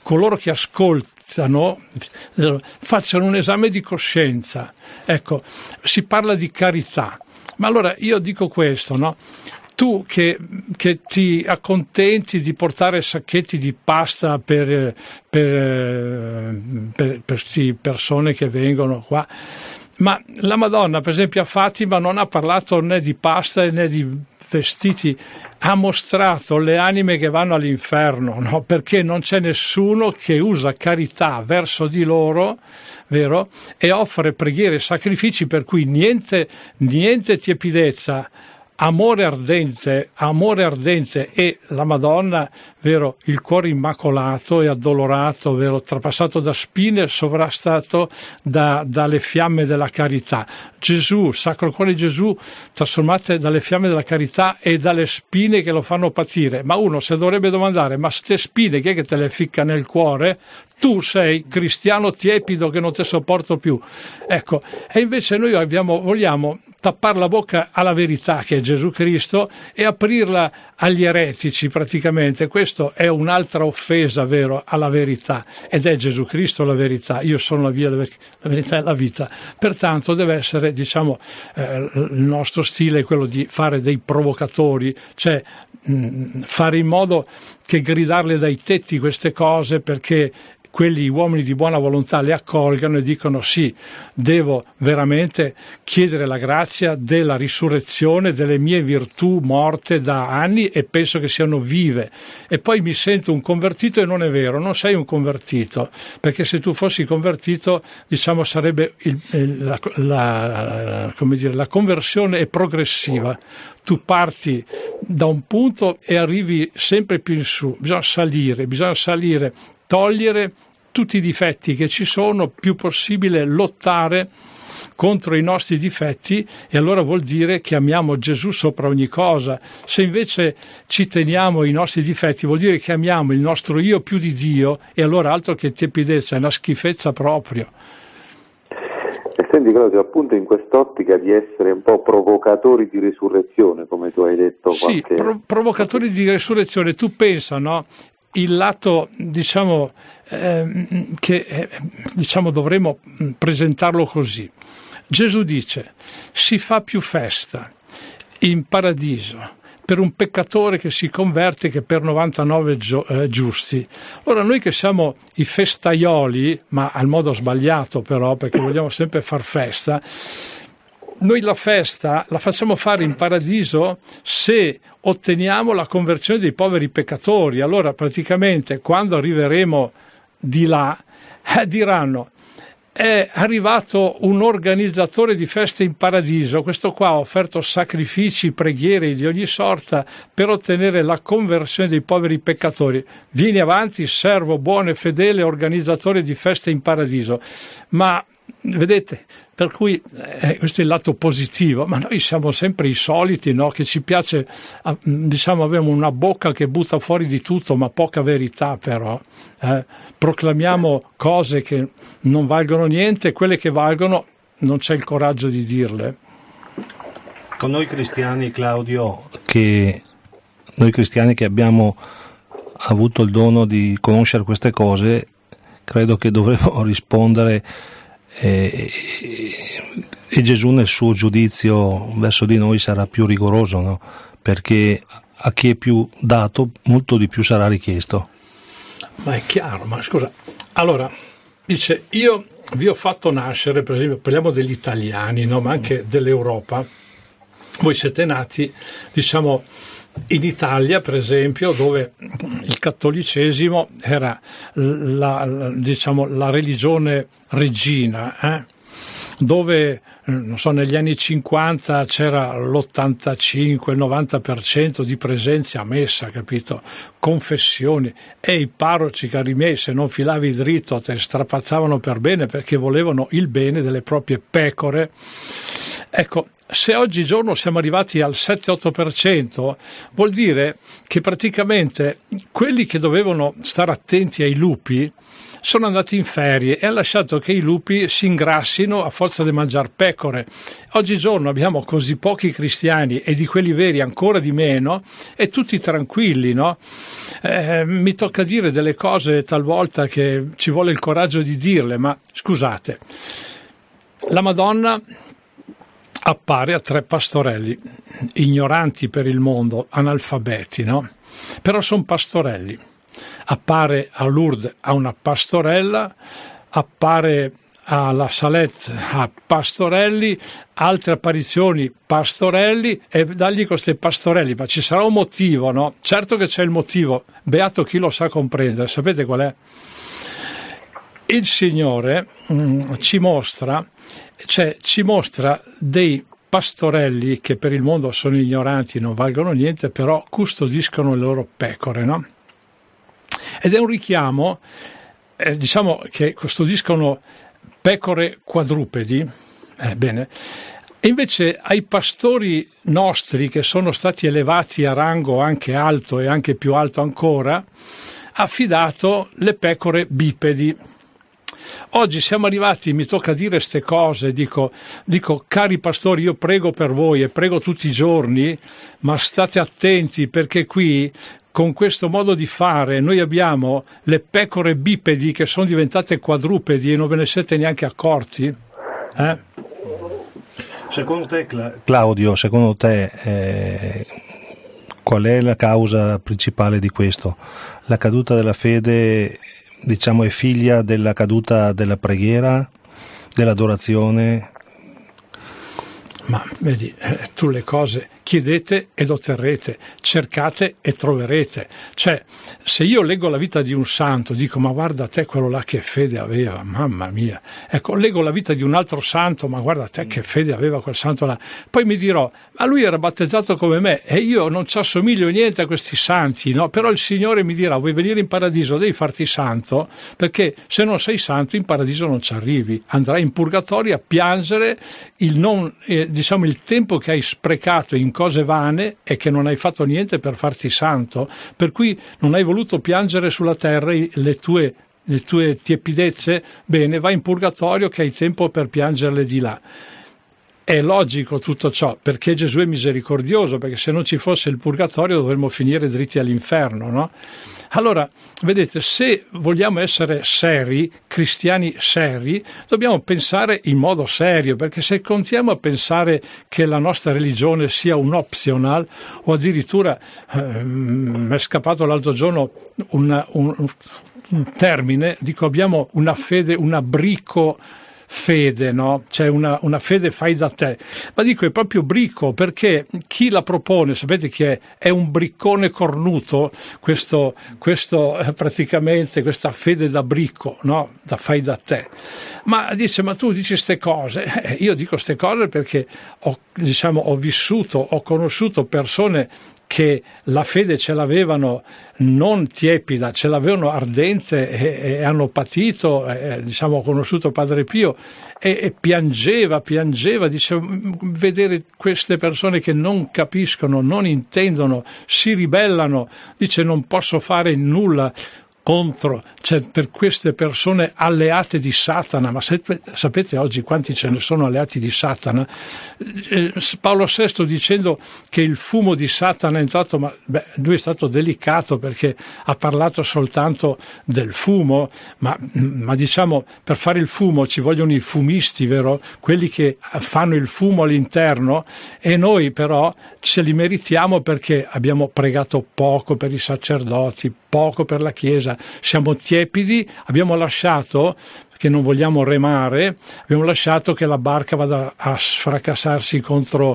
coloro che ascoltano facciano un esame di coscienza. Ecco, si parla di carità, ma allora io dico questo, no? Tu che, che ti accontenti di portare sacchetti di pasta per, per, per, per sì, persone che vengono qua, ma la Madonna, per esempio, a Fatima non ha parlato né di pasta né di vestiti, ha mostrato le anime che vanno all'inferno, no? Perché non c'è nessuno che usa carità verso di loro, vero? E offre preghiere e sacrifici per cui niente, niente tiepidezza, amore ardente, amore ardente e la Madonna, vero, il cuore immacolato e addolorato, vero, trapassato da spine, sovrastato da, dalle fiamme della carità. Gesù, Sacro Cuore di Gesù, trasformate dalle fiamme della carità e dalle spine che lo fanno patire. Ma uno se dovrebbe domandare, ma ste spine chi è che te le ficca nel cuore? Tu sei cristiano tiepido che non te sopporto più. Ecco, e invece noi abbiamo, vogliamo tappare la bocca alla verità che è Gesù Cristo e aprirla agli eretici praticamente. Questo è un'altra offesa, vero, alla verità, ed è Gesù Cristo la verità. Io sono la via, la verità e la vita. Pertanto deve essere, diciamo, eh, il nostro stile è quello di fare dei provocatori, cioè mh, fare in modo che gridarle dai tetti queste cose, perché quelli uomini di buona volontà le accolgano e dicono sì, devo veramente chiedere la grazia della risurrezione delle mie virtù morte da anni e penso che siano vive, e poi mi sento un convertito. E non è vero, non sei un convertito, perché se tu fossi convertito, diciamo, sarebbe il, il, la, la, come dire, la conversione è progressiva. Tu parti da un punto e arrivi sempre più in su, bisogna salire, bisogna salire, togliere tutti i difetti che ci sono, più possibile lottare contro i nostri difetti, e allora vuol dire che amiamo Gesù sopra ogni cosa. Se invece ci teniamo ai nostri difetti, vuol dire che amiamo il nostro io più di Dio, e allora altro che tiepidezza, è una schifezza proprio.
E senti Claudio, appunto in quest'ottica di essere un po' provocatori di risurrezione, come tu hai detto.
Sì,
qualche...
pro- provocatori di risurrezione. Tu pensa, no? Il lato, diciamo, eh, che eh, diciamo dovremmo presentarlo così. Gesù dice: si fa più festa in paradiso per un peccatore che si converte che per novantanove gio- eh, giusti. Ora noi che siamo i festaioli, ma al modo sbagliato però, perché vogliamo sempre far festa, noi la festa la facciamo fare in paradiso se otteniamo la conversione dei poveri peccatori. Allora praticamente quando arriveremo di là eh, diranno: è arrivato un organizzatore di feste in paradiso, questo qua ha offerto sacrifici, preghiere di ogni sorta per ottenere la conversione dei poveri peccatori. Vieni avanti, servo buono e fedele organizzatore di feste in paradiso. Ma vedete, per cui eh, questo è il lato positivo, ma noi siamo sempre i soliti, no? Che ci piace, diciamo, abbiamo una bocca che butta fuori di tutto, ma poca verità però. Eh? Proclamiamo cose che non valgono niente, e quelle che valgono non c'è il coraggio di dirle.
Con noi cristiani, Claudio, che noi cristiani che abbiamo avuto il dono di conoscere queste cose, credo che dovremmo rispondere. E, e Gesù nel suo giudizio verso di noi sarà più rigoroso, no? Perché a chi è più dato molto di più sarà richiesto.
Ma è chiaro, ma scusa, allora dice: io vi ho fatto nascere, per esempio parliamo degli italiani, no? Ma anche dell'Europa, voi siete nati, diciamo, in Italia, per esempio, dove il cattolicesimo era la, la, diciamo, la religione regina, eh? Dove, non so, negli anni cinquanta c'era l'ottantacinque, il novanta per cento di presenza a messa, capito? Confessioni, e i parroci, cari miei, se non filavi dritto te strapazzavano per bene, perché volevano il bene delle proprie pecore. Ecco, se oggigiorno siamo arrivati al sette otto per cento, vuol dire che praticamente quelli che dovevano stare attenti ai lupi sono andati in ferie e hanno lasciato che i lupi si ingrassino a forza di mangiare pecore. Oggigiorno abbiamo così pochi cristiani e di quelli veri ancora di meno e tutti tranquilli, no? Eh, mi tocca dire delle cose talvolta che ci vuole il coraggio di dirle, ma scusate, la Madonna appare a tre pastorelli, ignoranti per il mondo, analfabeti, no? Però sono pastorelli. Appare a Lourdes a una pastorella, appare alla Salette a pastorelli, altre apparizioni pastorelli, e dagli questi pastorelli, ma ci sarà un motivo, no? Certo che c'è il motivo, beato chi lo sa comprendere. Sapete qual è? Il Signore mh, ci mostra, cioè ci mostra dei pastorelli che per il mondo sono ignoranti, non valgono niente, però custodiscono le loro pecore, no? Ed è un richiamo, eh, diciamo che custodiscono pecore quadrupedi, eh, bene, e invece ai pastori nostri che sono stati elevati a rango anche alto e anche più alto ancora, ha affidato le pecore bipedi. Oggi siamo arrivati, mi tocca dire queste cose, dico, dico cari pastori, io prego per voi e prego tutti i giorni, ma state attenti perché qui con questo modo di fare noi abbiamo le pecore bipedi che sono diventate quadrupedi e non ve ne siete neanche accorti? Eh?
Secondo te, Claudio, secondo te eh, qual è la causa principale di questo? La caduta della fede, diciamo, è figlia della caduta della preghiera, dell'adorazione?
Ma vedi, eh, tu le cose chiedete ed otterrete, cercate e troverete. Cioè, se io leggo la vita di un santo, dico, ma guarda te quello là che fede aveva, mamma mia. Ecco, leggo la vita di un altro santo, ma guarda te che fede aveva quel santo là. Poi mi dirò, ma lui era battezzato come me e io non ci assomiglio niente a questi santi, no? Però il Signore mi dirà, vuoi venire in paradiso, devi farti santo, perché se non sei santo in paradiso non ci arrivi. Andrai in purgatorio a piangere il non... Eh, diciamo il tempo che hai sprecato in cose vane e che non hai fatto niente per farti santo, per cui non hai voluto piangere sulla terra le tue, le tue tiepidezze, bene, vai in purgatorio che hai tempo per piangerle di là. È logico tutto ciò, perché Gesù è misericordioso, perché se non ci fosse il purgatorio dovremmo finire dritti all'inferno, no? Allora, vedete, se vogliamo essere seri, cristiani seri, dobbiamo pensare in modo serio, perché se continuiamo a pensare che la nostra religione sia un optional, o addirittura, eh, mi è scappato l'altro giorno una, un, un termine, dico abbiamo una fede, una brico fede, no? C'è una, una fede fai da te, ma dico è proprio brico, perché chi la propone, sapete chi è? È un briccone cornuto, questo, questo eh, praticamente questa fede da brico, no? Da fai da te. Ma dice, ma tu dici ste cose? Eh, io dico ste cose perché ho, diciamo, ho vissuto, ho conosciuto persone che la fede ce l'avevano non tiepida, ce l'avevano ardente e, e hanno patito, eh, diciamo, ho conosciuto Padre Pio e, e piangeva, piangeva, dice, vedere queste persone che non capiscono, non intendono, si ribellano, dice non posso fare nulla contro, cioè per queste persone alleate di Satana, ma sapete oggi quanti ce ne sono alleati di Satana? Eh, Paolo sesto dicendo che il fumo di Satana è entrato, ma beh, lui è stato delicato perché ha parlato soltanto del fumo, ma, ma diciamo per fare il fumo ci vogliono i fumisti, vero? Quelli che fanno il fumo all'interno, e noi però ce li meritiamo perché abbiamo pregato poco per i sacerdoti, poco per la Chiesa, siamo tiepidi, abbiamo lasciato, perché non vogliamo remare, abbiamo lasciato che la barca vada a sfracassarsi contro,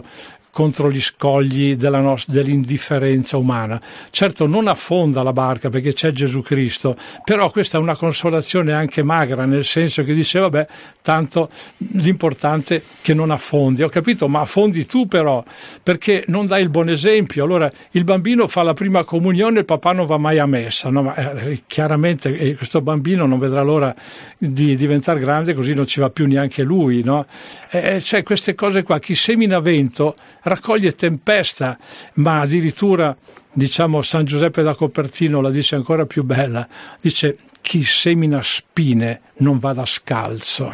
contro gli scogli della nostra, dell'indifferenza umana. Certo non affonda la barca perché c'è Gesù Cristo, però questa è una consolazione anche magra, nel senso che dice vabbè, tanto l'importante è che non affondi. Ho capito, ma affondi tu però, perché non dai il buon esempio. Allora il bambino fa la prima comunione, il papà non va mai a messa, no? Ma eh, chiaramente eh, questo bambino non vedrà l'ora di diventare grande, così non ci va più neanche lui, no? Eh, cioè queste cose qua, chi semina vento raccoglie tempesta, ma addirittura, diciamo, San Giuseppe da Copertino la dice ancora più bella, dice chi semina spine non vada scalzo.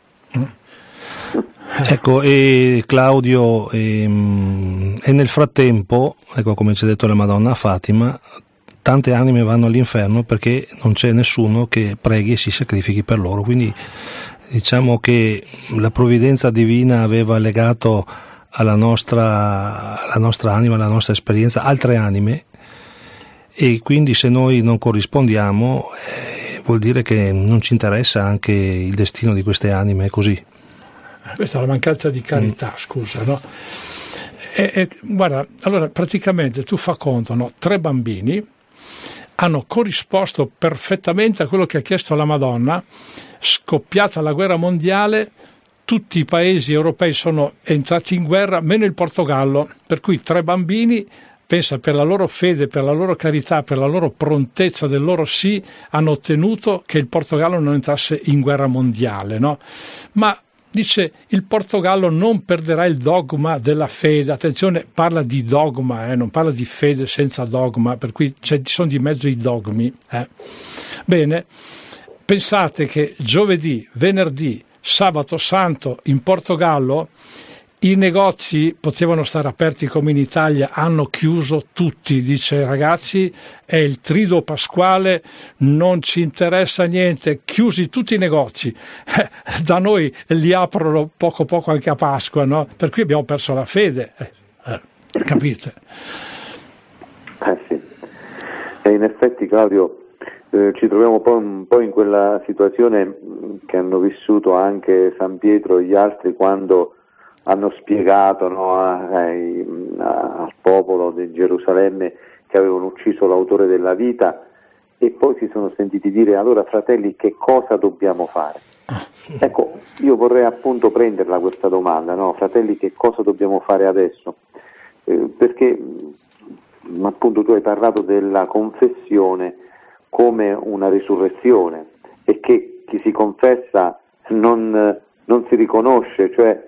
Ecco, e Claudio, e, e nel frattempo, ecco, come ci ha detto la Madonna a Fatima, tante anime vanno all'inferno perché non c'è nessuno che preghi e si sacrifichi per loro, quindi diciamo che la provvidenza divina aveva legato alla nostra, alla nostra anima, alla nostra esperienza, altre anime, e quindi se noi non corrispondiamo eh, vuol dire che non ci interessa anche il destino di queste anime, è così.
Questa è la mancanza di carità, mm. scusa, no? E, e, guarda, allora praticamente tu fa conto, no? Tre bambini hanno corrisposto perfettamente a quello che ha chiesto la Madonna, scoppiata la guerra mondiale, tutti i paesi europei sono entrati in guerra, meno il Portogallo, per cui tre bambini, pensa, per la loro fede, per la loro carità, per la loro prontezza del loro sì, hanno ottenuto che il Portogallo non entrasse in guerra mondiale, no? Ma dice, il Portogallo non perderà il dogma della fede. Attenzione, parla di dogma, eh, non parla di fede senza dogma, per cui ci sono di mezzo i dogmi. Eh. Bene, pensate che giovedì, venerdì, sabato santo in Portogallo i negozi potevano stare aperti come in Italia, hanno chiuso tutti. Dice, ragazzi, è il triduo pasquale, non ci interessa niente, chiusi tutti i negozi. Eh, da noi li aprono poco poco anche a Pasqua, no? Per cui abbiamo perso la fede, eh, eh, capite?
Eh sì, e in effetti, Claudio, eh, ci troviamo un po', un po' in quella situazione che hanno vissuto anche San Pietro e gli altri quando hanno spiegato, no, ai, a, al popolo di Gerusalemme che avevano ucciso l'autore della vita, e poi si sono sentiti dire: allora fratelli, che cosa dobbiamo fare? Ecco, io vorrei appunto prenderla questa domanda, no? Fratelli, che cosa dobbiamo fare adesso? Eh, perché appunto tu hai parlato della confessione come una risurrezione, e che chi si confessa non, non si riconosce, cioè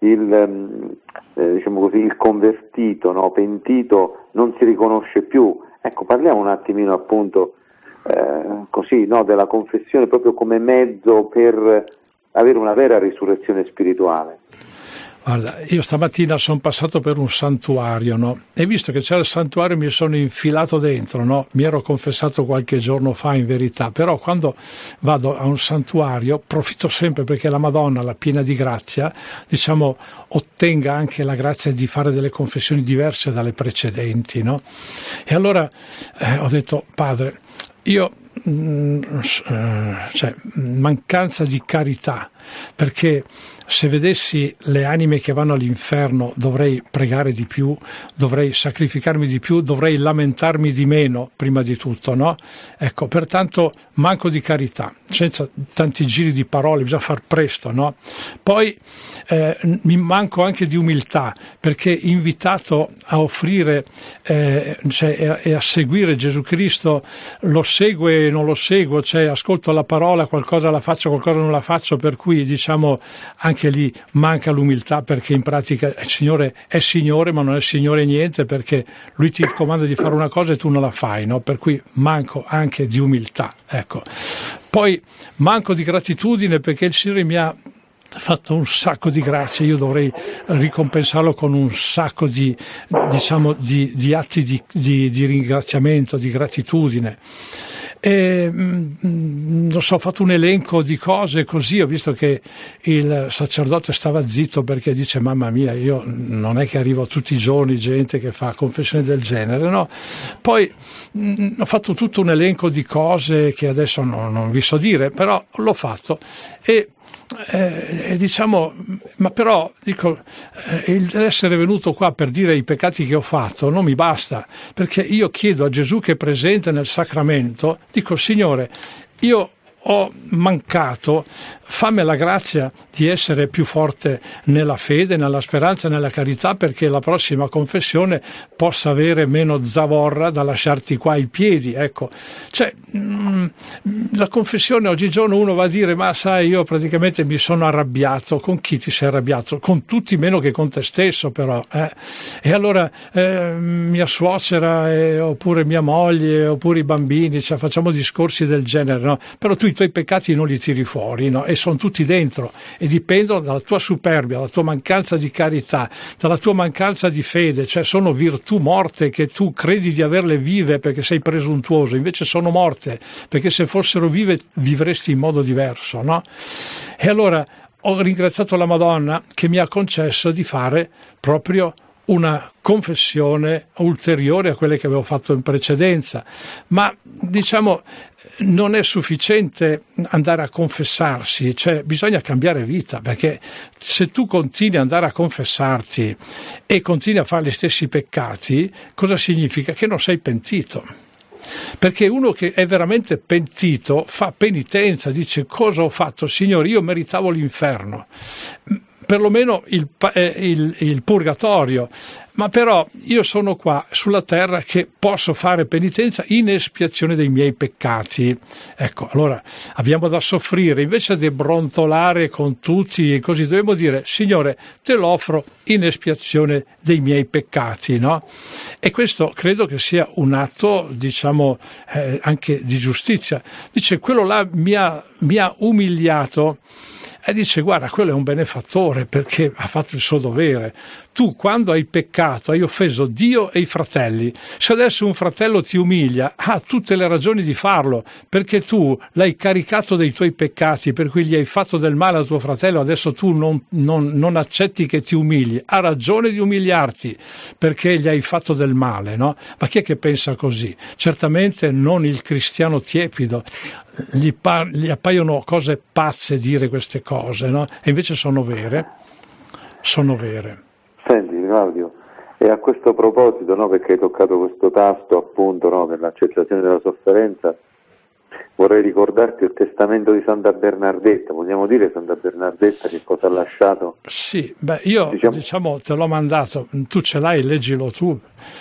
il, eh, diciamo così, il convertito, no, pentito, non si riconosce più. Ecco, parliamo un attimino appunto eh, così, no, della confessione proprio come mezzo per avere una vera risurrezione spirituale.
Guarda, io stamattina sono passato per un santuario, no? E visto che c'era il santuario mi sono infilato dentro, no? Mi ero confessato qualche giorno fa, in verità, però quando vado a un santuario profitto sempre perché la Madonna, la piena di grazia, diciamo, ottenga anche la grazia di fare delle confessioni diverse dalle precedenti, no? E allora eh, ho detto: Padre, io mh, eh, cioè mancanza di carità, perché se vedessi le anime che vanno all'inferno dovrei pregare di più, dovrei sacrificarmi di più, dovrei lamentarmi di meno, prima di tutto, no? Ecco, pertanto manco di carità, senza tanti giri di parole, bisogna far presto, no? Poi eh, mi manco anche di umiltà, perché invitato a offrire eh, cioè, e a seguire Gesù Cristo, lo segue e non lo seguo, cioè ascolto la parola, qualcosa la faccio, qualcosa non la faccio, per cui diciamo anche lì manca l'umiltà, perché in pratica il Signore è Signore ma non è Signore niente, perché Lui ti comanda di fare una cosa e tu non la fai, no? Per cui manco anche di umiltà, ecco. Poi manco di gratitudine, perché il Signore mi ha fatto un sacco di grazie, io dovrei ricompensarlo con un sacco di, diciamo, di, di atti di, di, di ringraziamento, di gratitudine. E, non so, ho fatto un elenco di cose così, ho visto che il sacerdote stava zitto perché dice: mamma mia, io non è che arrivo tutti i giorni gente che fa confessione del genere, no? Poi mh, ho fatto tutto un elenco di cose che adesso non, non vi so dire, però l'ho fatto e Eh, diciamo ma però dico, eh, essere venuto qua per dire i peccati che ho fatto non mi basta, perché io chiedo a Gesù che è presente nel sacramento, dico Signore, io ho mancato, fammi la grazia di essere più forte nella fede, nella speranza, nella carità, perché la prossima confessione possa avere meno zavorra da lasciarti qua i piedi, ecco. Cioè, mh, la confessione oggigiorno uno va a dire, ma sai, io praticamente mi sono arrabbiato. Con chi ti sei arrabbiato? Con tutti meno che con te stesso, però. Eh. E allora eh, mia suocera, eh, oppure mia moglie, oppure i bambini, cioè, facciamo discorsi del genere, no? Però tu i tuoi peccati non li tiri fuori, no? E sono tutti dentro e dipendono dalla tua superbia, dalla tua mancanza di carità, dalla tua mancanza di fede, cioè sono virtù morte che tu credi di averle vive perché sei presuntuoso, invece sono morte, perché se fossero vive vivresti in modo diverso, no? E allora ho ringraziato la Madonna che mi ha concesso di fare proprio una confessione ulteriore a quelle che avevo fatto in precedenza, ma diciamo non è sufficiente andare a confessarsi, cioè bisogna cambiare vita, perché se tu continui ad andare a confessarti e continui a fare gli stessi peccati, cosa significa? Che non sei pentito. Perché uno che è veramente pentito fa penitenza, dice cosa ho fatto? Signore, io meritavo l'inferno, perlomeno il, eh, il, il purgatorio, ma però io sono qua sulla terra che posso fare penitenza in espiazione dei miei peccati. Ecco, allora abbiamo da soffrire, invece di brontolare con tutti e così, dobbiamo dire Signore, te lo offro in espiazione dei miei peccati, no? E questo credo che sia un atto, diciamo, eh, anche di giustizia. Dice, quello là mi ha, mi ha umiliato, e dice guarda, quello è un benefattore perché ha fatto il suo dovere. Tu quando hai peccato hai offeso Dio e i fratelli. Se adesso un fratello ti umilia, ha tutte le ragioni di farlo, perché tu l'hai caricato dei tuoi peccati, per cui gli hai fatto del male a tuo fratello, adesso tu non, non, non accetti che ti umili. Ha ragione di umiliarti perché gli hai fatto del male, no? Ma chi è che pensa così? Certamente non il cristiano tiepido. Gli, par- gli appaiono cose pazze dire queste cose, no? E invece sono vere, sono vere.
Senti Claudio, e a questo proposito, no, perché hai toccato questo tasto appunto, no, dell'accettazione della sofferenza, vorrei ricordarti il testamento di Santa Bernardetta. Vogliamo dire Santa Bernardetta che cosa ha lasciato?
Sì, beh, io diciamo, diciamo te l'ho mandato, tu ce l'hai, leggilo tu.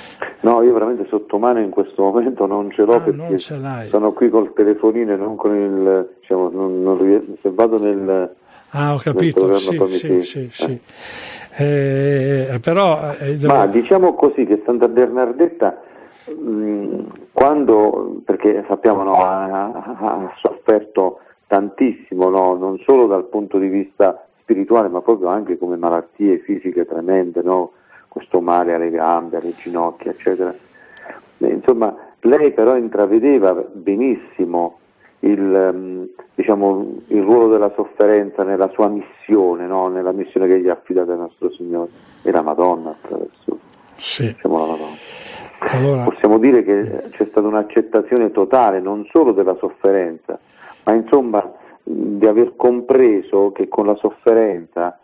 No, io veramente sotto mano in questo momento non ce l'ho, ah, perché sono qui col telefonino e non con il, diciamo, non, non, se vado nel...
Ah, ho capito, sì, sì, sì, sì. Eh, però... Eh, devo...
Ma diciamo così che Santa Bernardetta, mh, quando, perché sappiamo, no, ha, ha sofferto tantissimo, no, non solo dal punto di vista spirituale, ma proprio anche come malattie fisiche tremende, no? Questo male alle gambe, alle ginocchia, eccetera. E, insomma, lei però intravedeva benissimo il, diciamo, il ruolo della sofferenza nella sua missione, no? Nella missione che gli ha affidato il nostro Signore e la Madonna attraverso,
sì.
diciamo, la Madonna.
Allora...
Possiamo dire che c'è stata un'accettazione totale non solo della sofferenza, ma insomma di aver compreso che con la sofferenza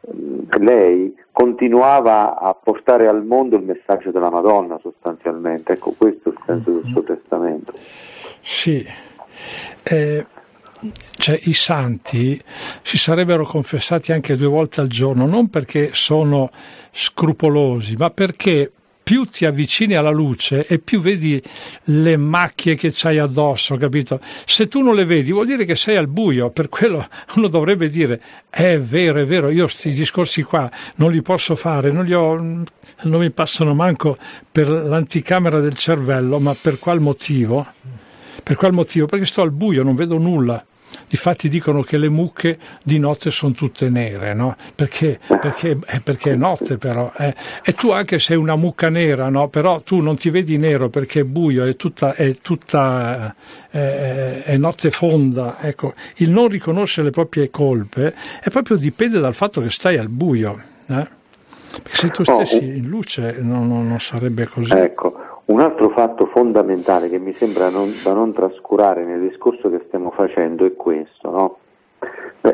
lei continuava a portare al mondo il messaggio della Madonna, sostanzialmente. Ecco, questo è il senso del suo testamento.
Sì, eh, cioè i santi si sarebbero confessati anche due volte al giorno, non perché sono scrupolosi, ma perché più ti avvicini alla luce e più vedi le macchie che c'hai addosso, capito? Se tu non le vedi vuol dire che sei al buio, per quello uno dovrebbe dire è vero, è vero, io questi discorsi qua non li posso fare, non li ho, non mi passano manco per l'anticamera del cervello, ma per qual motivo? Per qual motivo? Perché sto al buio, non vedo nulla. Difatti dicono che le mucche di notte sono tutte nere, no? Perché, perché, perché è notte però. Eh. E tu anche sei una mucca nera, no? Però tu non ti vedi nero perché è buio, è tutta, è, tutta è, è notte fonda. Ecco, il non riconoscere le proprie colpe è proprio dipende dal fatto che stai al buio. Eh? Perché se tu stessi in luce non, non, non sarebbe così.
Ecco. Un altro fatto fondamentale che mi sembra non, da non trascurare nel discorso che stiamo facendo è questo, no? Beh,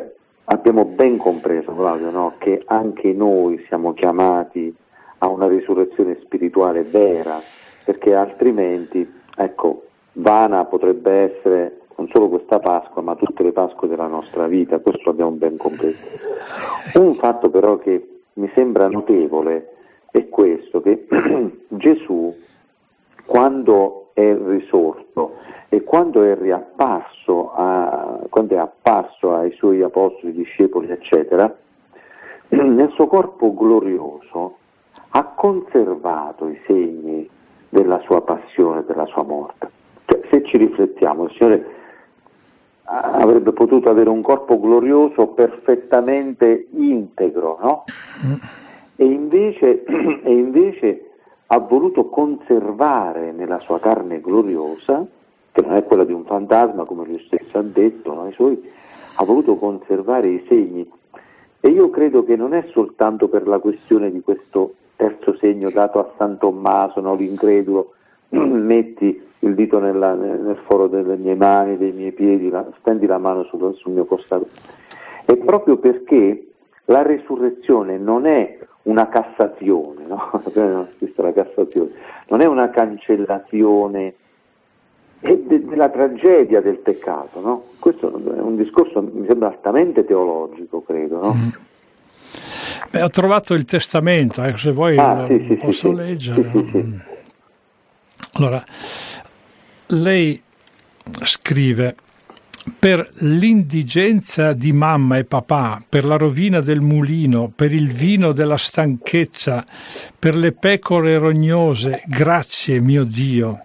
abbiamo ben compreso, Claudio, no? Che anche noi siamo chiamati a una risurrezione spirituale vera, perché altrimenti, ecco, vana potrebbe essere non solo questa Pasqua, ma tutte le Pasque della nostra vita, questo l'abbiamo ben compreso. Un fatto però che mi sembra notevole è questo, che Gesù, quando è risorto e quando è riapparso, a, quando è apparso ai suoi apostoli, discepoli, eccetera, nel suo corpo glorioso ha conservato i segni della sua passione, della sua morte. Cioè, se ci riflettiamo, il Signore avrebbe potuto avere un corpo glorioso perfettamente integro, no? E invece, e invece ha voluto conservare nella sua carne gloriosa, che non è quella di un fantasma, come lui stesso ha detto, no? I suoi, ha voluto conservare i segni. E io credo che non è soltanto per la questione di questo terzo segno dato a San Tommaso, no? L'incredulo, metti il dito nella, nel foro delle mie mani, dei miei piedi, la, stendi la mano sul, sul mio costato. È proprio perché la resurrezione non è una cassazione, no? La cassazione non è una cancellazione della tragedia del peccato, no? Questo è un discorso, mi sembra, altamente teologico, credo, no?
Mm. Beh, ho trovato il testamento, eh, se vuoi
ah,
lo,
sì, sì,
posso
sì,
leggere.
Sì, sì, sì.
Allora, lei scrive: per l'indigenza di mamma e papà, per la rovina del mulino, per il vino della stanchezza, per le pecore rognose, grazie mio Dio.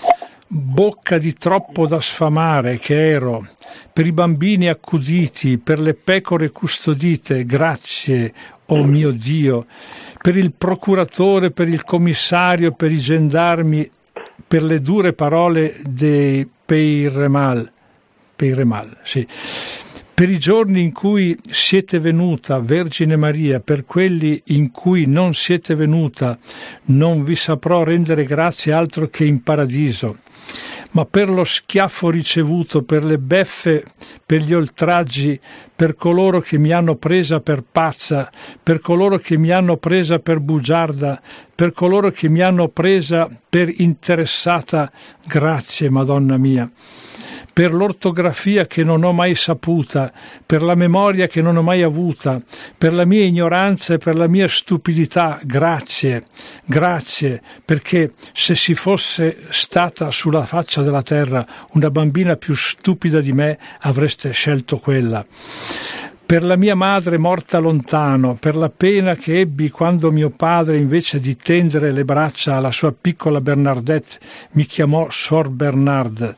Bocca di troppo da sfamare che ero, per i bambini accuditi, per le pecore custodite, grazie, oh mio Dio, per il procuratore, per il commissario, per i gendarmi, per le dure parole dei Peiremal, Peiremal, sì. Per i giorni in cui siete venuta, Vergine Maria, per quelli in cui non siete venuta, non vi saprò rendere grazie altro che in paradiso. Ma per lo schiaffo ricevuto, per le beffe, per gli oltraggi, per coloro che mi hanno presa per pazza, per coloro che mi hanno presa per bugiarda, per coloro che mi hanno presa per interessata, grazie Madonna mia. Per l'ortografia che non ho mai saputa, per la memoria che non ho mai avuta, per la mia ignoranza e per la mia stupidità, grazie, grazie, perché se si fosse stata sulla faccia della terra una bambina più stupida di me, avreste scelto quella. Per la mia madre morta lontano, per la pena che ebbi quando mio padre, invece di tendere le braccia alla sua piccola Bernadette, mi chiamò Sor Bernard.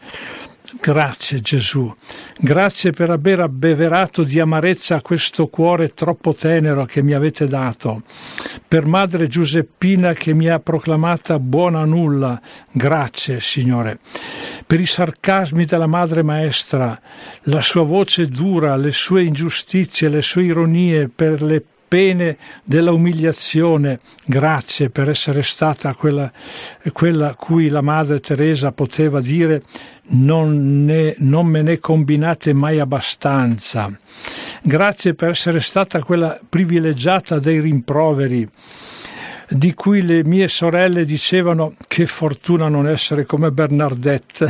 Grazie Gesù, grazie per aver abbeverato di amarezza questo cuore troppo tenero che mi avete dato. Per Madre Giuseppina che mi ha proclamata buona nulla, grazie Signore. Per i sarcasmi della Madre Maestra, la sua voce dura, le sue ingiustizie, le sue ironie, per le pene della umiliazione, grazie per essere stata quella, quella cui la Madre Teresa poteva dire non, ne, non me ne combinate mai abbastanza. Grazie per essere stata quella privilegiata dei rimproveri, di cui le mie sorelle dicevano che fortuna non essere come Bernadette.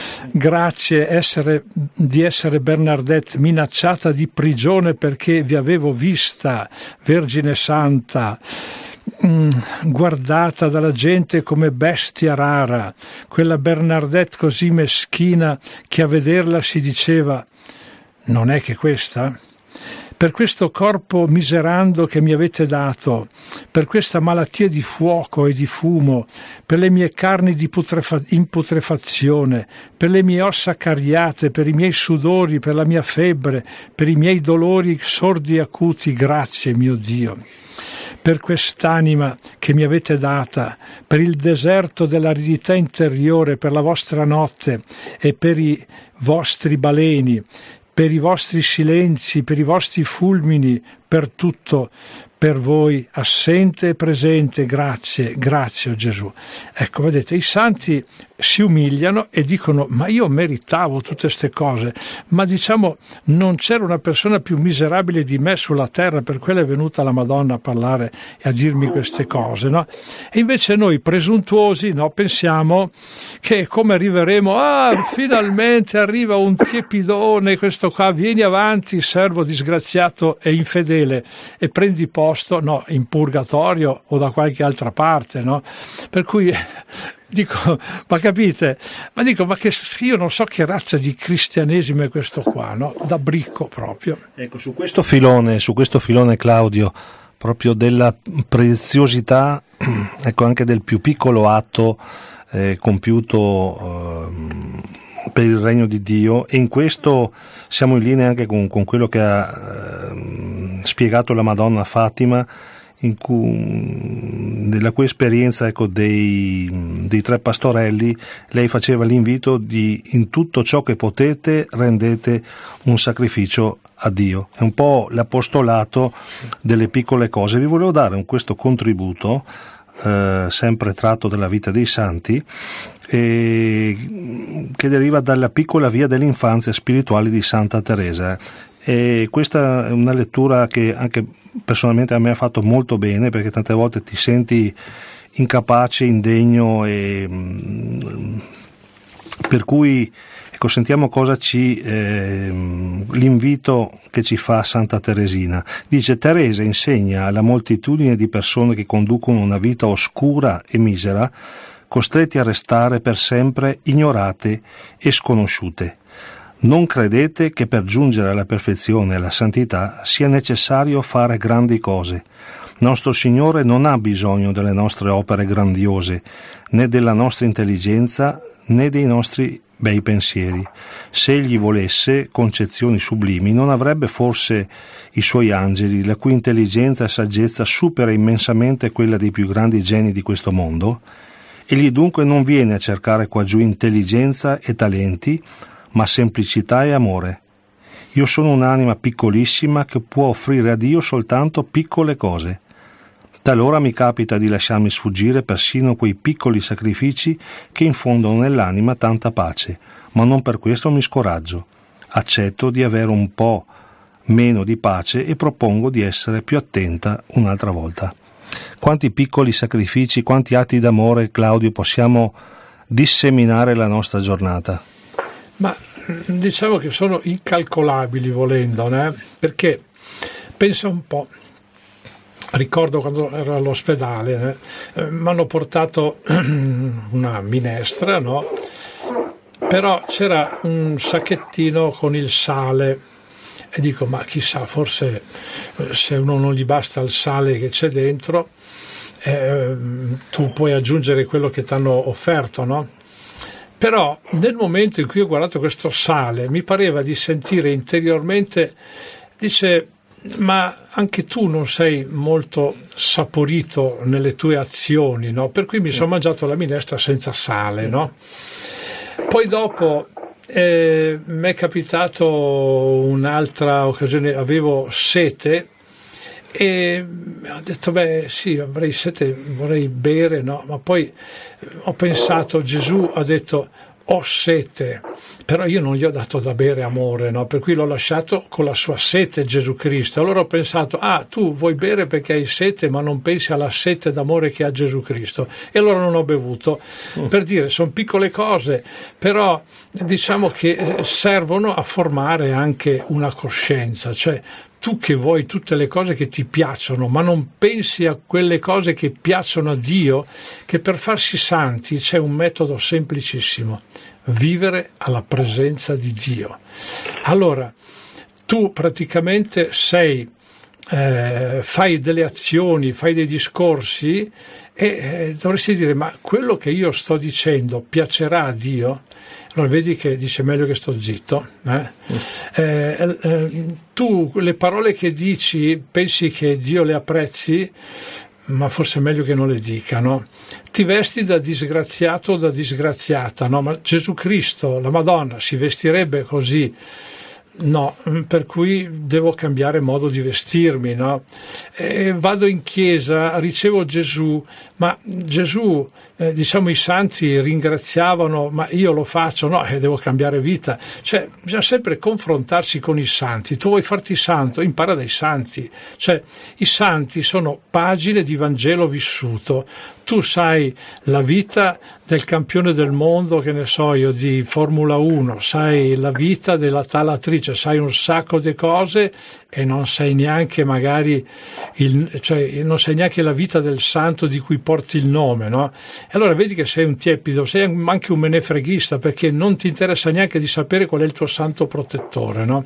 Grazie essere, di essere Bernadette, minacciata di prigione perché vi avevo vista, Vergine Santa, mm, guardata dalla gente come bestia rara, quella Bernadette così meschina che a vederla si diceva non è che questa? Per questo corpo miserando che mi avete dato, per questa malattia di fuoco e di fumo, per le mie carni di putrefa- in putrefazione, per le mie ossa cariate, per i miei sudori, per la mia febbre, per i miei dolori sordi e acuti, grazie mio Dio. Per quest'anima che mi avete data, per il deserto dell'aridità interiore, per la vostra notte e per i vostri baleni, per i vostri silenzi, per i vostri fulmini, per tutto, per voi, assente e presente, grazie, grazie, oh Gesù. Ecco, vedete, i santi si umiliano e dicono: ma io meritavo tutte queste cose, ma diciamo non c'era una persona più miserabile di me sulla terra, per quello è venuta la Madonna a parlare e a dirmi queste cose, no? E invece noi presuntuosi, no, pensiamo che come arriveremo, ah, finalmente arriva un tiepidone, questo qua, vieni avanti, servo disgraziato e infedele, e prendi posto, no, in purgatorio o da qualche altra parte, no? Per cui dico, ma capite? Ma dico, ma che io non so che razza di cristianesimo è questo qua, no? Da bricco proprio.
Ecco, su questo filone, su questo filone, Claudio, proprio della preziosità, ecco, anche del più piccolo atto eh, compiuto eh, per il regno di Dio, e in questo siamo in linea anche con, con quello che ha eh, spiegato la Madonna Fatima, in cui, della cui esperienza, ecco, dei, dei tre pastorelli, lei faceva l'invito di: in tutto ciò che potete rendete un sacrificio a Dio. È un po' l'apostolato delle piccole cose. Vi volevo dare un, questo contributo eh, sempre tratto dalla vita dei santi, eh, che deriva dalla piccola via dell'infanzia spirituale di Santa Teresa. E questa è una lettura che anche personalmente a me ha fatto molto bene, perché tante volte ti senti incapace, indegno, e per cui, ecco, sentiamo cosa ci eh, l'invito che ci fa Santa Teresina. Dice: Teresa insegna alla moltitudine di persone che conducono una vita oscura e misera, costretti a restare per sempre ignorate e sconosciute. Non credete che per giungere alla perfezione e alla santità sia necessario fare grandi cose. Nostro Signore non ha bisogno delle nostre opere grandiose, né della nostra intelligenza, né dei nostri bei pensieri. Se egli volesse concezioni sublimi, non avrebbe forse i suoi angeli, la cui intelligenza e saggezza supera immensamente quella dei più grandi geni di questo mondo? Egli dunque non viene a cercare qua giù intelligenza e talenti, ma semplicità e amore. Io sono un'anima piccolissima che può offrire a Dio soltanto piccole cose. Talora mi capita di lasciarmi sfuggire persino quei piccoli sacrifici che infondono nell'anima tanta pace, ma non per questo mi scoraggio. Accetto di avere un po' meno di pace e propongo di essere più attenta un'altra volta. Quanti piccoli sacrifici, quanti atti d'amore, Claudio, possiamo disseminare la nostra giornata?
Ma diciamo che sono incalcolabili, volendo, né? Perché pensa un po', ricordo quando ero all'ospedale, eh, mi hanno portato una minestra, no? Però c'era un sacchettino con il sale e dico: ma chissà, forse se uno non gli basta il sale che c'è dentro, eh, tu puoi aggiungere quello che ti hanno offerto, no? Però nel momento in cui ho guardato questo sale mi pareva di sentire interiormente, dice: ma anche tu non sei molto saporito nelle tue azioni, no? Per cui mi sono mangiato la minestra senza sale, no? Poi dopo eh, mi è capitato un'altra occasione, avevo sete e ho detto: beh sì, avrei sete, vorrei bere, no? Ma poi ho pensato, Gesù ha detto: ho sete, però io non gli ho dato da bere amore, no? Per cui l'ho lasciato con la sua sete, Gesù Cristo. Allora ho pensato: ah, tu vuoi bere perché hai sete, ma non pensi alla sete d'amore che ha Gesù Cristo. E allora non ho bevuto. Mm. Per dire, sono piccole cose, però diciamo che servono a formare anche una coscienza, cioè tu che vuoi tutte le cose che ti piacciono, ma non pensi a quelle cose che piacciono a Dio, che per farsi santi c'è un metodo semplicissimo: vivere alla presenza di Dio. Allora, tu praticamente sei, eh, fai delle azioni, fai dei discorsi e eh, dovresti dire: ma quello che io sto dicendo piacerà a Dio? Allora vedi che dice: meglio che sto zitto. Eh? Eh, eh, tu le parole che dici pensi che Dio le apprezzi, ma forse è meglio che non le dica, no? Ti vesti da disgraziato o da disgraziata, no? Ma Gesù Cristo, la Madonna, si vestirebbe così No, per cui devo cambiare modo di vestirmi, no? E vado in chiesa, ricevo Gesù, ma Gesù, eh, diciamo i santi ringraziavano, ma io lo faccio, no, e devo cambiare vita. Cioè, bisogna sempre confrontarsi con i santi. Tu vuoi farti santo? Impara dai santi. Cioè, i santi sono pagine di Vangelo vissuto. Tu sai la vita del campione del mondo, che ne so io, di Formula uno, sai la vita della tale attrice, sai un sacco di cose e non sai neanche magari il, cioè non sai neanche la vita del santo di cui porti il nome, no? E allora vedi che sei un tiepido, sei anche un menefreghista, perché non ti interessa neanche di sapere qual è il tuo santo protettore, no?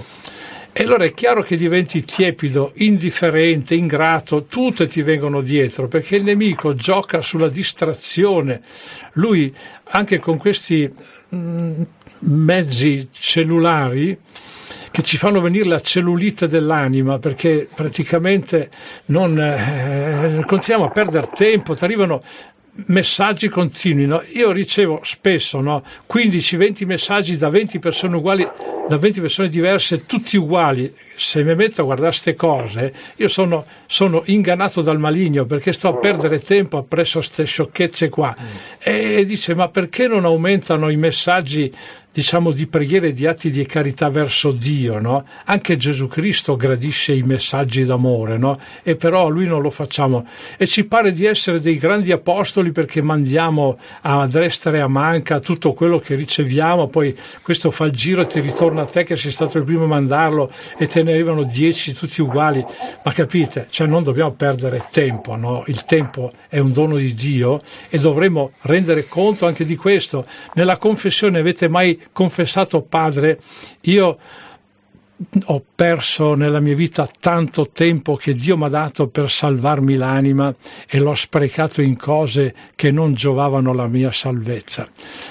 E allora è chiaro che diventi tiepido, indifferente, ingrato, tutte ti vengono dietro, perché il nemico gioca sulla distrazione. Lui, anche con questi mh, mezzi cellulari, che ci fanno venire la cellulite dell'anima, perché praticamente non eh, continuiamo a perdere tempo, ti arrivano messaggi continui, no? Io ricevo spesso, no? quindici venti messaggi da venti persone uguali, da venti persone diverse, tutti uguali. Se mi metto a guardare queste cose, io sono, sono ingannato dal maligno, perché sto a perdere tempo appresso queste sciocchezze qua. Mm. E dice, ma perché non aumentano i messaggi, diciamo, di preghiere e di atti di carità verso Dio, no? Anche Gesù Cristo gradisce i messaggi d'amore, no? E però a Lui non lo facciamo. E ci pare di essere dei grandi apostoli perché mandiamo a destra e a manca tutto quello che riceviamo, poi questo fa il giro e ti ritorna a te che sei stato il primo a mandarlo e te ne arrivano dieci tutti uguali. Ma capite? Cioè non dobbiamo perdere tempo, no? Il tempo è un dono di Dio e dovremmo rendere conto anche di questo. Nella confessione avete mai confessato: Padre, io ho perso nella mia vita tanto tempo che Dio mi ha dato per salvarmi l'anima e l'ho sprecato in cose che non giovavano alla mia salvezza.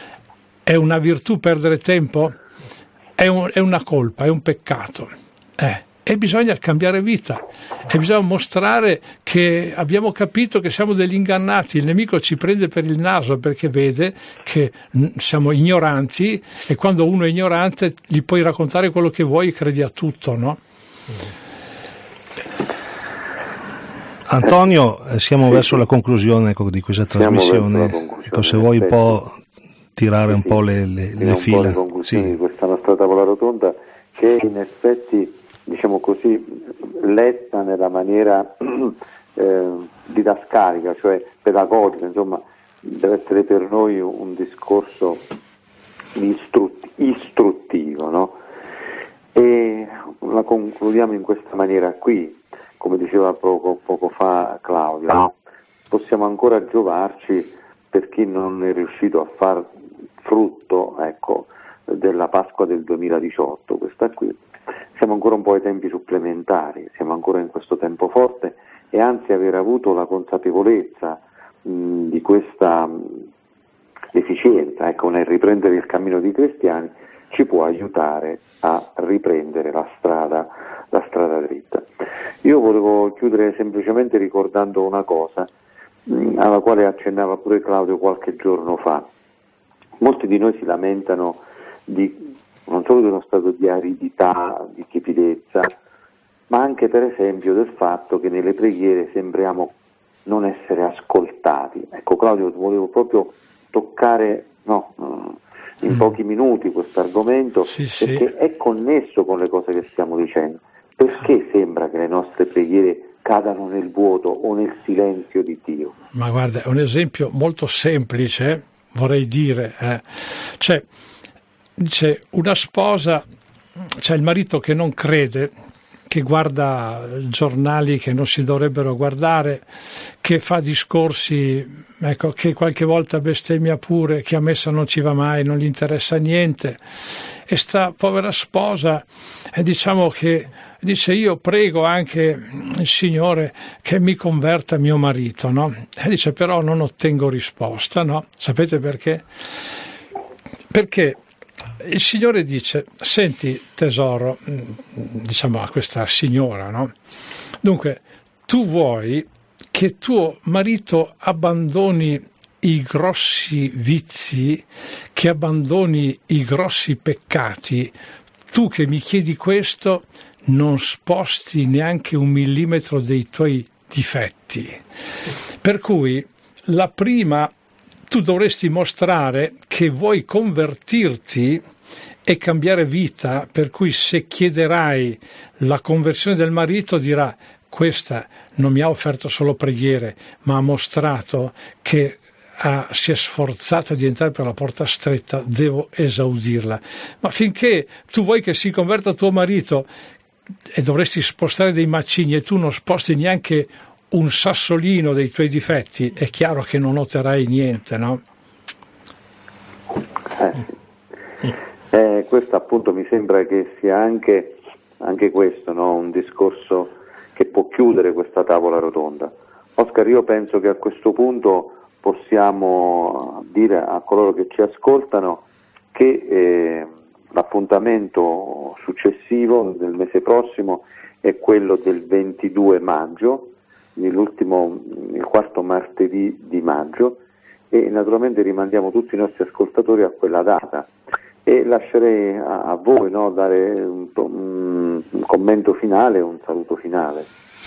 È una virtù perdere tempo? È, un, è una colpa, è un peccato. Eh. E bisogna cambiare vita e bisogna mostrare che abbiamo capito che siamo degli ingannati. Il nemico ci prende per il naso perché vede che siamo ignoranti e quando uno è ignorante gli puoi raccontare quello che vuoi e credi a tutto, no?
Antonio, siamo sì, verso sì. la conclusione di questa trasmissione. Ecco, se vuoi un po' tirare sì, un po' le, le, le un fila
po' di sì. di questa nostra tavola rotonda, che in effetti, diciamo così, letta nella maniera eh, didascalica, cioè pedagogica, insomma, deve essere per noi un discorso istrutt- istruttivo, no? E la concludiamo in questa maniera qui, come diceva poco, poco fa Claudio, no? Possiamo ancora giovarci per chi non è riuscito a far frutto, ecco, della Pasqua del duemiladiciotto, questa qui. Siamo ancora un po' ai tempi supplementari, siamo ancora in questo tempo forte e anzi aver avuto la consapevolezza mh, di questa mh, efficienza, ecco, nel riprendere il cammino dei cristiani ci può aiutare a riprendere la strada, la strada dritta. Io volevo chiudere semplicemente ricordando una cosa mh, alla quale accennava pure Claudio qualche giorno fa. Molti di noi si lamentano di non solo di uno stato di aridità, di tiepidezza, ma anche per esempio del fatto che nelle preghiere sembriamo non essere ascoltati. Ecco Claudio, volevo proprio toccare no, in mm. pochi minuti questo argomento, sì, perché sì. è connesso con le cose che stiamo dicendo. Perché sembra che le nostre preghiere cadano nel vuoto o nel silenzio di Dio?
Ma guarda, è un esempio molto semplice, vorrei dire, eh. cioè c'è una sposa, c'è il marito che non crede, che guarda giornali che non si dovrebbero guardare, che fa discorsi, ecco, che qualche volta bestemmia pure, che a messa non ci va mai, non gli interessa niente, e sta povera sposa, e diciamo che dice: io prego anche il Signore che mi converta mio marito, no? E dice: però non ottengo risposta, no? Sapete perché? Perché il Signore dice: senti tesoro, diciamo a questa signora, no? Dunque, tu vuoi che tuo marito abbandoni i grossi vizi, che abbandoni i grossi peccati, tu che mi chiedi questo non sposti neanche un millimetro dei tuoi difetti. Per cui la prima, tu dovresti mostrare che vuoi convertirti e cambiare vita, per cui se chiederai la conversione del marito dirà: questa non mi ha offerto solo preghiere, ma ha mostrato che ha, si è sforzata di entrare per la porta stretta, devo esaudirla. Ma finché tu vuoi che si converta tuo marito e dovresti spostare dei macigni e tu non sposti neanche un sassolino dei tuoi difetti, è chiaro che non otterrai niente, no?
Eh, eh, questo appunto mi sembra che sia anche, anche questo, no? Un discorso che può chiudere questa tavola rotonda. Oscar, io penso che a questo punto possiamo dire a coloro che ci ascoltano che eh, l'appuntamento successivo del mese prossimo è quello del ventidue maggio, l'ultimo, il quarto martedì di maggio, e naturalmente rimandiamo tutti i nostri ascoltatori a quella data, e lascerei a, a voi, no, dare un, un, un commento finale, un saluto finale.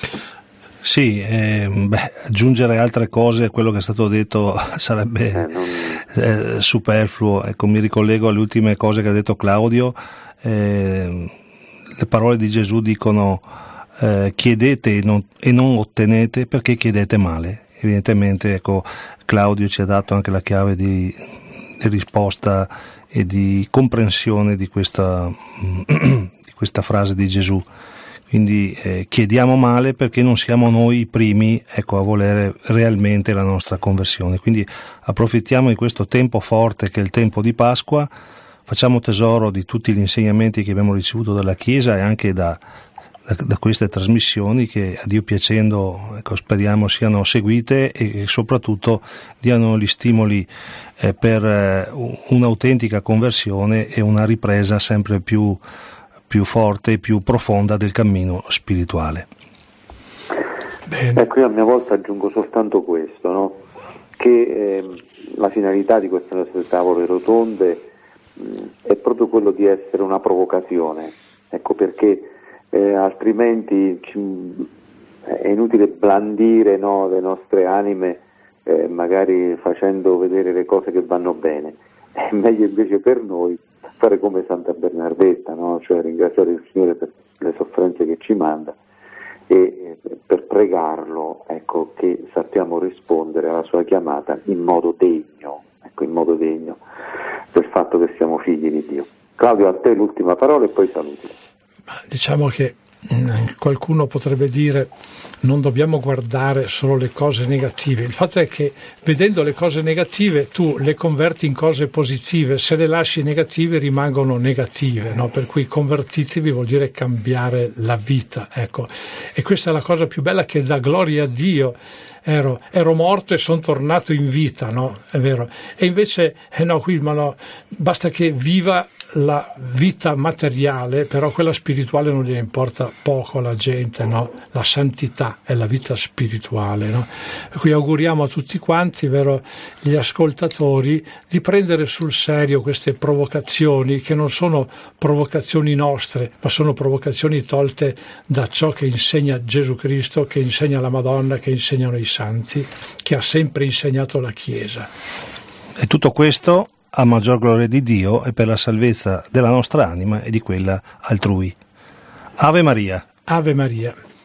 Sì, eh, beh, aggiungere altre cose a quello che è stato detto sarebbe eh, non... eh, superfluo. Ecco, mi ricollego alle ultime cose che ha detto Claudio. Eh, le parole di Gesù dicono eh, chiedete e non, e non ottenete perché chiedete male. Evidentemente, ecco, Claudio ci ha dato anche la chiave di, di risposta e di comprensione di questa, di questa frase di Gesù. Quindi eh, chiediamo male perché non siamo noi i primi, ecco, a volere realmente la nostra conversione. Quindi approfittiamo di questo tempo forte che è il tempo di Pasqua, facciamo tesoro di tutti gli insegnamenti che abbiamo ricevuto dalla Chiesa e anche da, da, da queste trasmissioni che, a Dio piacendo, ecco, speriamo siano seguite e, e soprattutto diano gli stimoli eh, per eh, un'autentica conversione e una ripresa sempre più più forte e più profonda del cammino spirituale.
Bene. Ecco, io a mia volta aggiungo soltanto questo, no? Che eh, la finalità di queste nostre tavole rotonde mh, è proprio quello di essere una provocazione, ecco, perché eh, altrimenti ci, è inutile blandire, no, le nostre anime eh, magari facendo vedere le cose che vanno bene. È meglio invece per noi fare come Santa Bernardetta, no? Cioè ringraziare il Signore per le sofferenze che ci manda e per pregarlo, ecco, che sappiamo rispondere alla sua chiamata in modo degno, ecco, in modo degno del fatto che siamo figli di Dio. Claudio, a te l'ultima parola e poi saluti.
Diciamo che qualcuno potrebbe dire non dobbiamo guardare solo le cose negative. Il fatto è che vedendo le cose negative tu le converti in cose positive, se le lasci negative rimangono negative, no? Per cui convertitevi vuol dire cambiare la vita, ecco. E questa è la cosa più bella, che dà gloria a Dio. Ero, ero morto e sono tornato in vita, no? È vero. E invece, eh no, qui ma no, basta che viva la vita materiale, però quella spirituale non gli importa poco alla gente, no? La santità è la vita spirituale, no? Per cui auguriamo a tutti quanti, vero, gli ascoltatori, di prendere sul serio queste provocazioni, che non sono provocazioni nostre, ma sono provocazioni tolte da ciò che insegna Gesù Cristo, che insegna la Madonna, che insegnano i santi, che ha sempre insegnato la Chiesa.
E tutto questo a maggior gloria di Dio e per la salvezza della nostra anima e di quella altrui. Ave Maria.
Ave Maria.